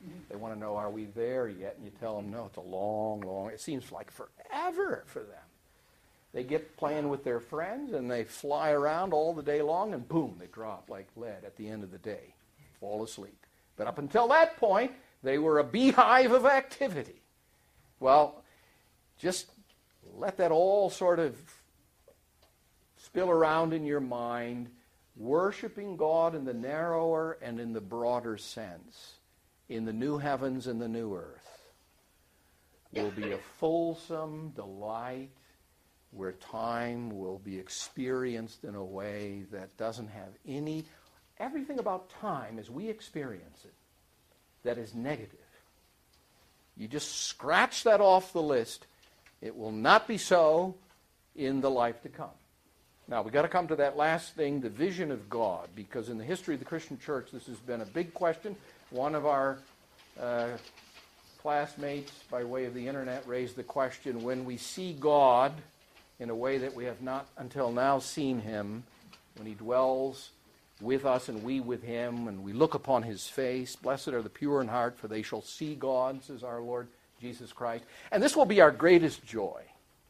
They want to know, are we there yet? And you tell them, no, it's a long, long, it seems like forever for them. They get playing with their friends, and they fly around all the day long, and boom, they drop like lead at the end of the day, fall asleep. But up until that point, they were a beehive of activity. Well, just let that all sort of spill around in your mind, worshiping God in the narrower and in the broader sense, in the new heavens and the new earth, will be a fulsome delight where time will be experienced in a way that doesn't have any, everything about time as we experience it, that is negative. You just scratch that off the list. It will not be so in the life to come. Now, we've got to come to that last thing, the vision of God, because in the history of the Christian church, this has been a big question. One of our uh, classmates, by way of the internet, raised the question, when we see God in a way that we have not until now seen him, when he dwells with us and we with him, and we look upon his face, blessed are the pure in heart, for they shall see God, says our Lord Jesus Christ. And this will be our greatest joy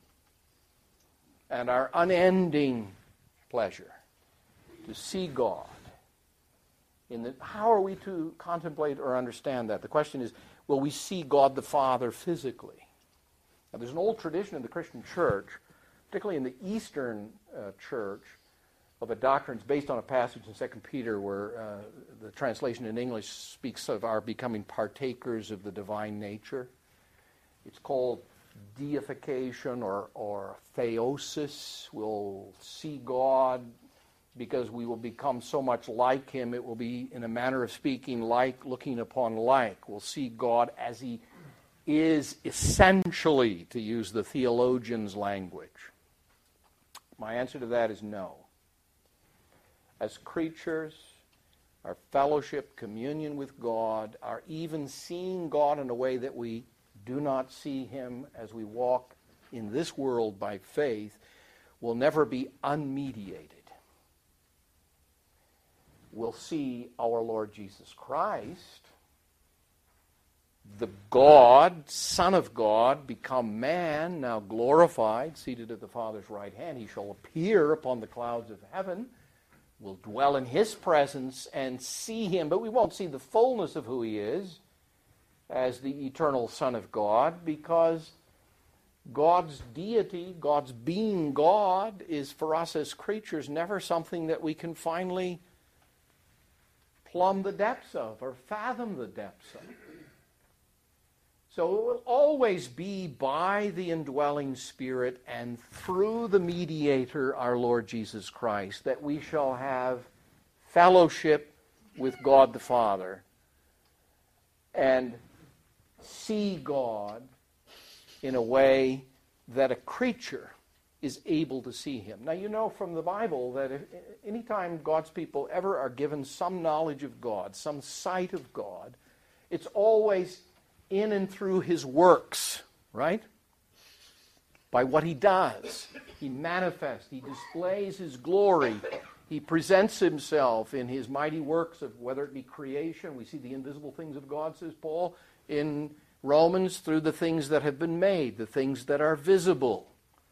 and our unending pleasure, to see God. In the, how are we to contemplate or understand that? The question is, will we see God the Father physically? Now, there's an old tradition in the Christian church, particularly in the Eastern uh, church, of a doctrine based on a passage in Second Peter where uh, the translation in English speaks of our becoming partakers of the divine nature. It's called deification or, or theosis. We'll see God because we will become so much like him. It will be, in a manner of speaking, like looking upon like. We'll see God as he is essentially, to use the theologian's language. My answer to that is no. As creatures, our fellowship, communion with God, our even seeing God in a way that we do not see him as we walk in this world by faith, will never be unmediated. We'll see our Lord Jesus Christ, the God, Son of God, become man, now glorified, seated at the Father's right hand. He shall appear upon the clouds of heaven. We'll dwell in his presence and see him, but we won't see the fullness of who he is as the eternal Son of God, because God's deity, God's being God, is for us as creatures never something that we can finally plumb the depths of or fathom the depths of. So it will always be by the indwelling Spirit and through the mediator, our Lord Jesus Christ, that we shall have fellowship with God the Father and see God in a way that a creature is able to see him. Now, you know from the Bible that if, anytime God's people ever are given some knowledge of God, some sight of God, it's always in and through his works, right? By what he does. He manifests, he displays his glory. He presents himself in his mighty works of whether it be creation. We see the invisible things of God, says Paul, in Romans, through the things that have been made, the things that are visible.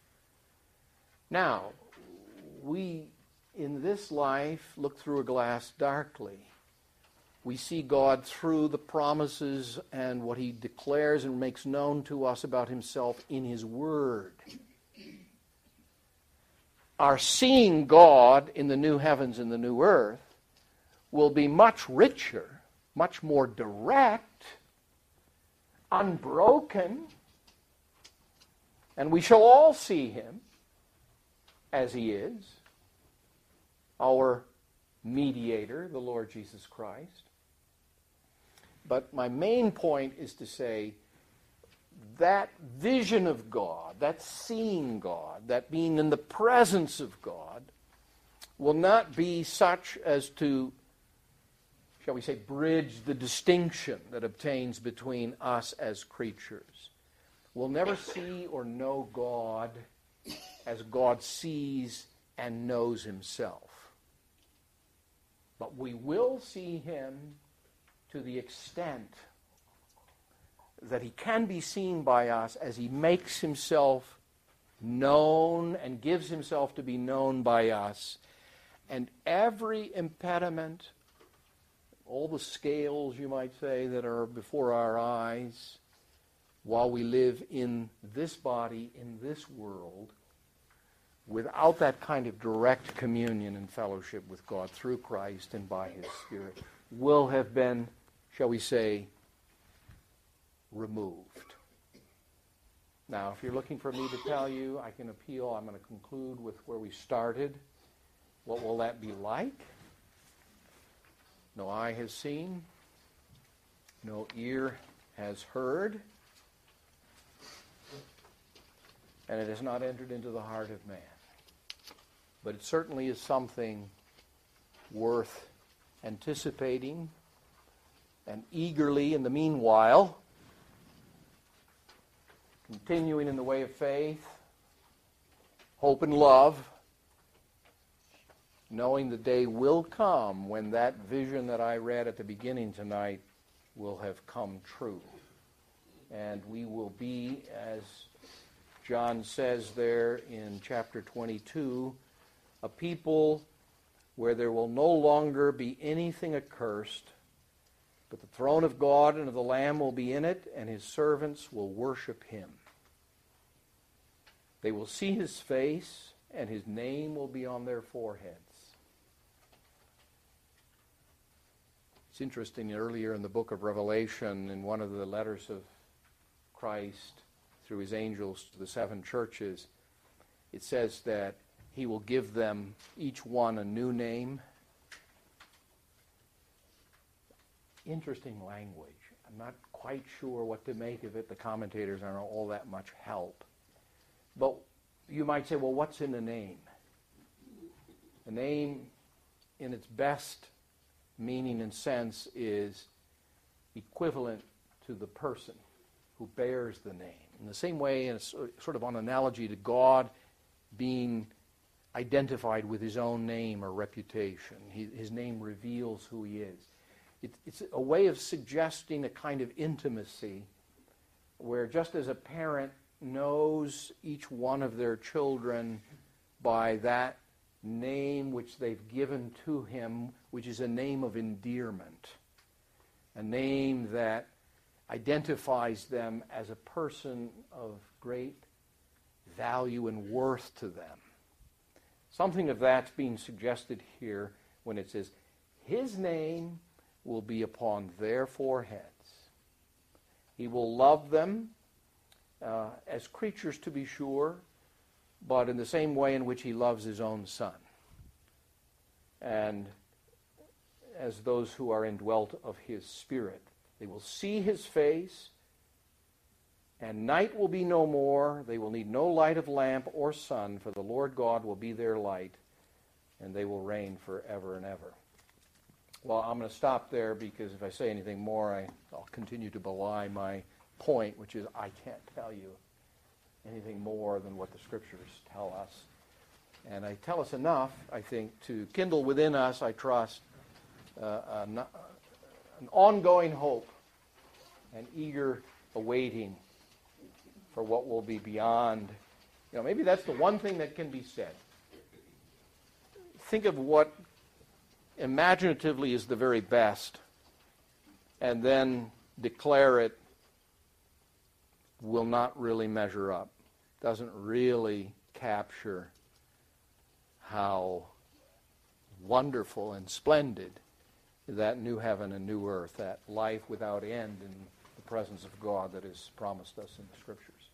Now, we in this life look through a glass darkly. We see God through the promises and what he declares and makes known to us about himself in his word. Our seeing God in the new heavens and the new earth will be much richer, much more direct, unbroken, and we shall all see him as he is, our mediator, the Lord Jesus Christ. But my main point is to say that vision of God, that seeing God, that being in the presence of God, will not be such as to, shall we say, bridge the distinction that obtains between us as creatures. We'll never see or know God as God sees and knows himself. But we will see him to the extent that he can be seen by us as he makes himself known and gives himself to be known by us. And every impediment, all the scales, you might say, that are before our eyes while we live in this body, in this world, without that kind of direct communion and fellowship with God through Christ and by his Spirit, will have been, shall we say, removed. Now, if you're looking for me to tell you, I can appeal. I'm going to conclude with where we started. What will that be like? No eye has seen, no ear has heard, and it has not entered into the heart of man. But it certainly is something worth anticipating and eagerly, in the meanwhile, continuing in the way of faith, hope and love, knowing the day will come when that vision that I read at the beginning tonight will have come true. And we will be, as John says there in chapter twenty-two, a people where there will no longer be anything accursed, but the throne of God and of the Lamb will be in it, and his servants will worship him. They will see his face, and his name will be on their foreheads. It's interesting, earlier in the book of Revelation, in one of the letters of Christ through his angels to the seven churches, it says that he will give them each one a new name. Interesting language. I'm not quite sure what to make of it. The commentators aren't all that much help. But you might say, well, what's in a name? A name, in its best meaning and sense, is equivalent to the person who bears the name. In the same way, in a sort of an analogy to God being identified with his own name or reputation. He, his name reveals who he is. It, it's a way of suggesting a kind of intimacy where, just as a parent knows each one of their children by that name which they've given to him, which is a name of endearment, a name that identifies them as a person of great value and worth to them. Something of that's being suggested here when it says, his name will be upon their foreheads. He will love them uh, as creatures, to be sure, but in the same way in which he loves his own son, and as those who are indwelt of his Spirit. They will see his face, and night will be no more. They will need no light of lamp or sun, for the Lord God will be their light, and they will reign forever and ever. Well, I'm going to stop there, because if I say anything more, I, I'll continue to belie my point, which is I can't tell you anything more than what the Scriptures tell us. And I tell us enough, I think, to kindle within us, I trust, uh, an, an ongoing hope and eager awaiting for what will be beyond. You know, maybe that's the one thing that can be said. Think of what imaginatively is the very best, and then declare it will not really measure up, doesn't really capture how wonderful and splendid that new heaven and new earth, that life without end in the presence of God that is promised us in the Scriptures.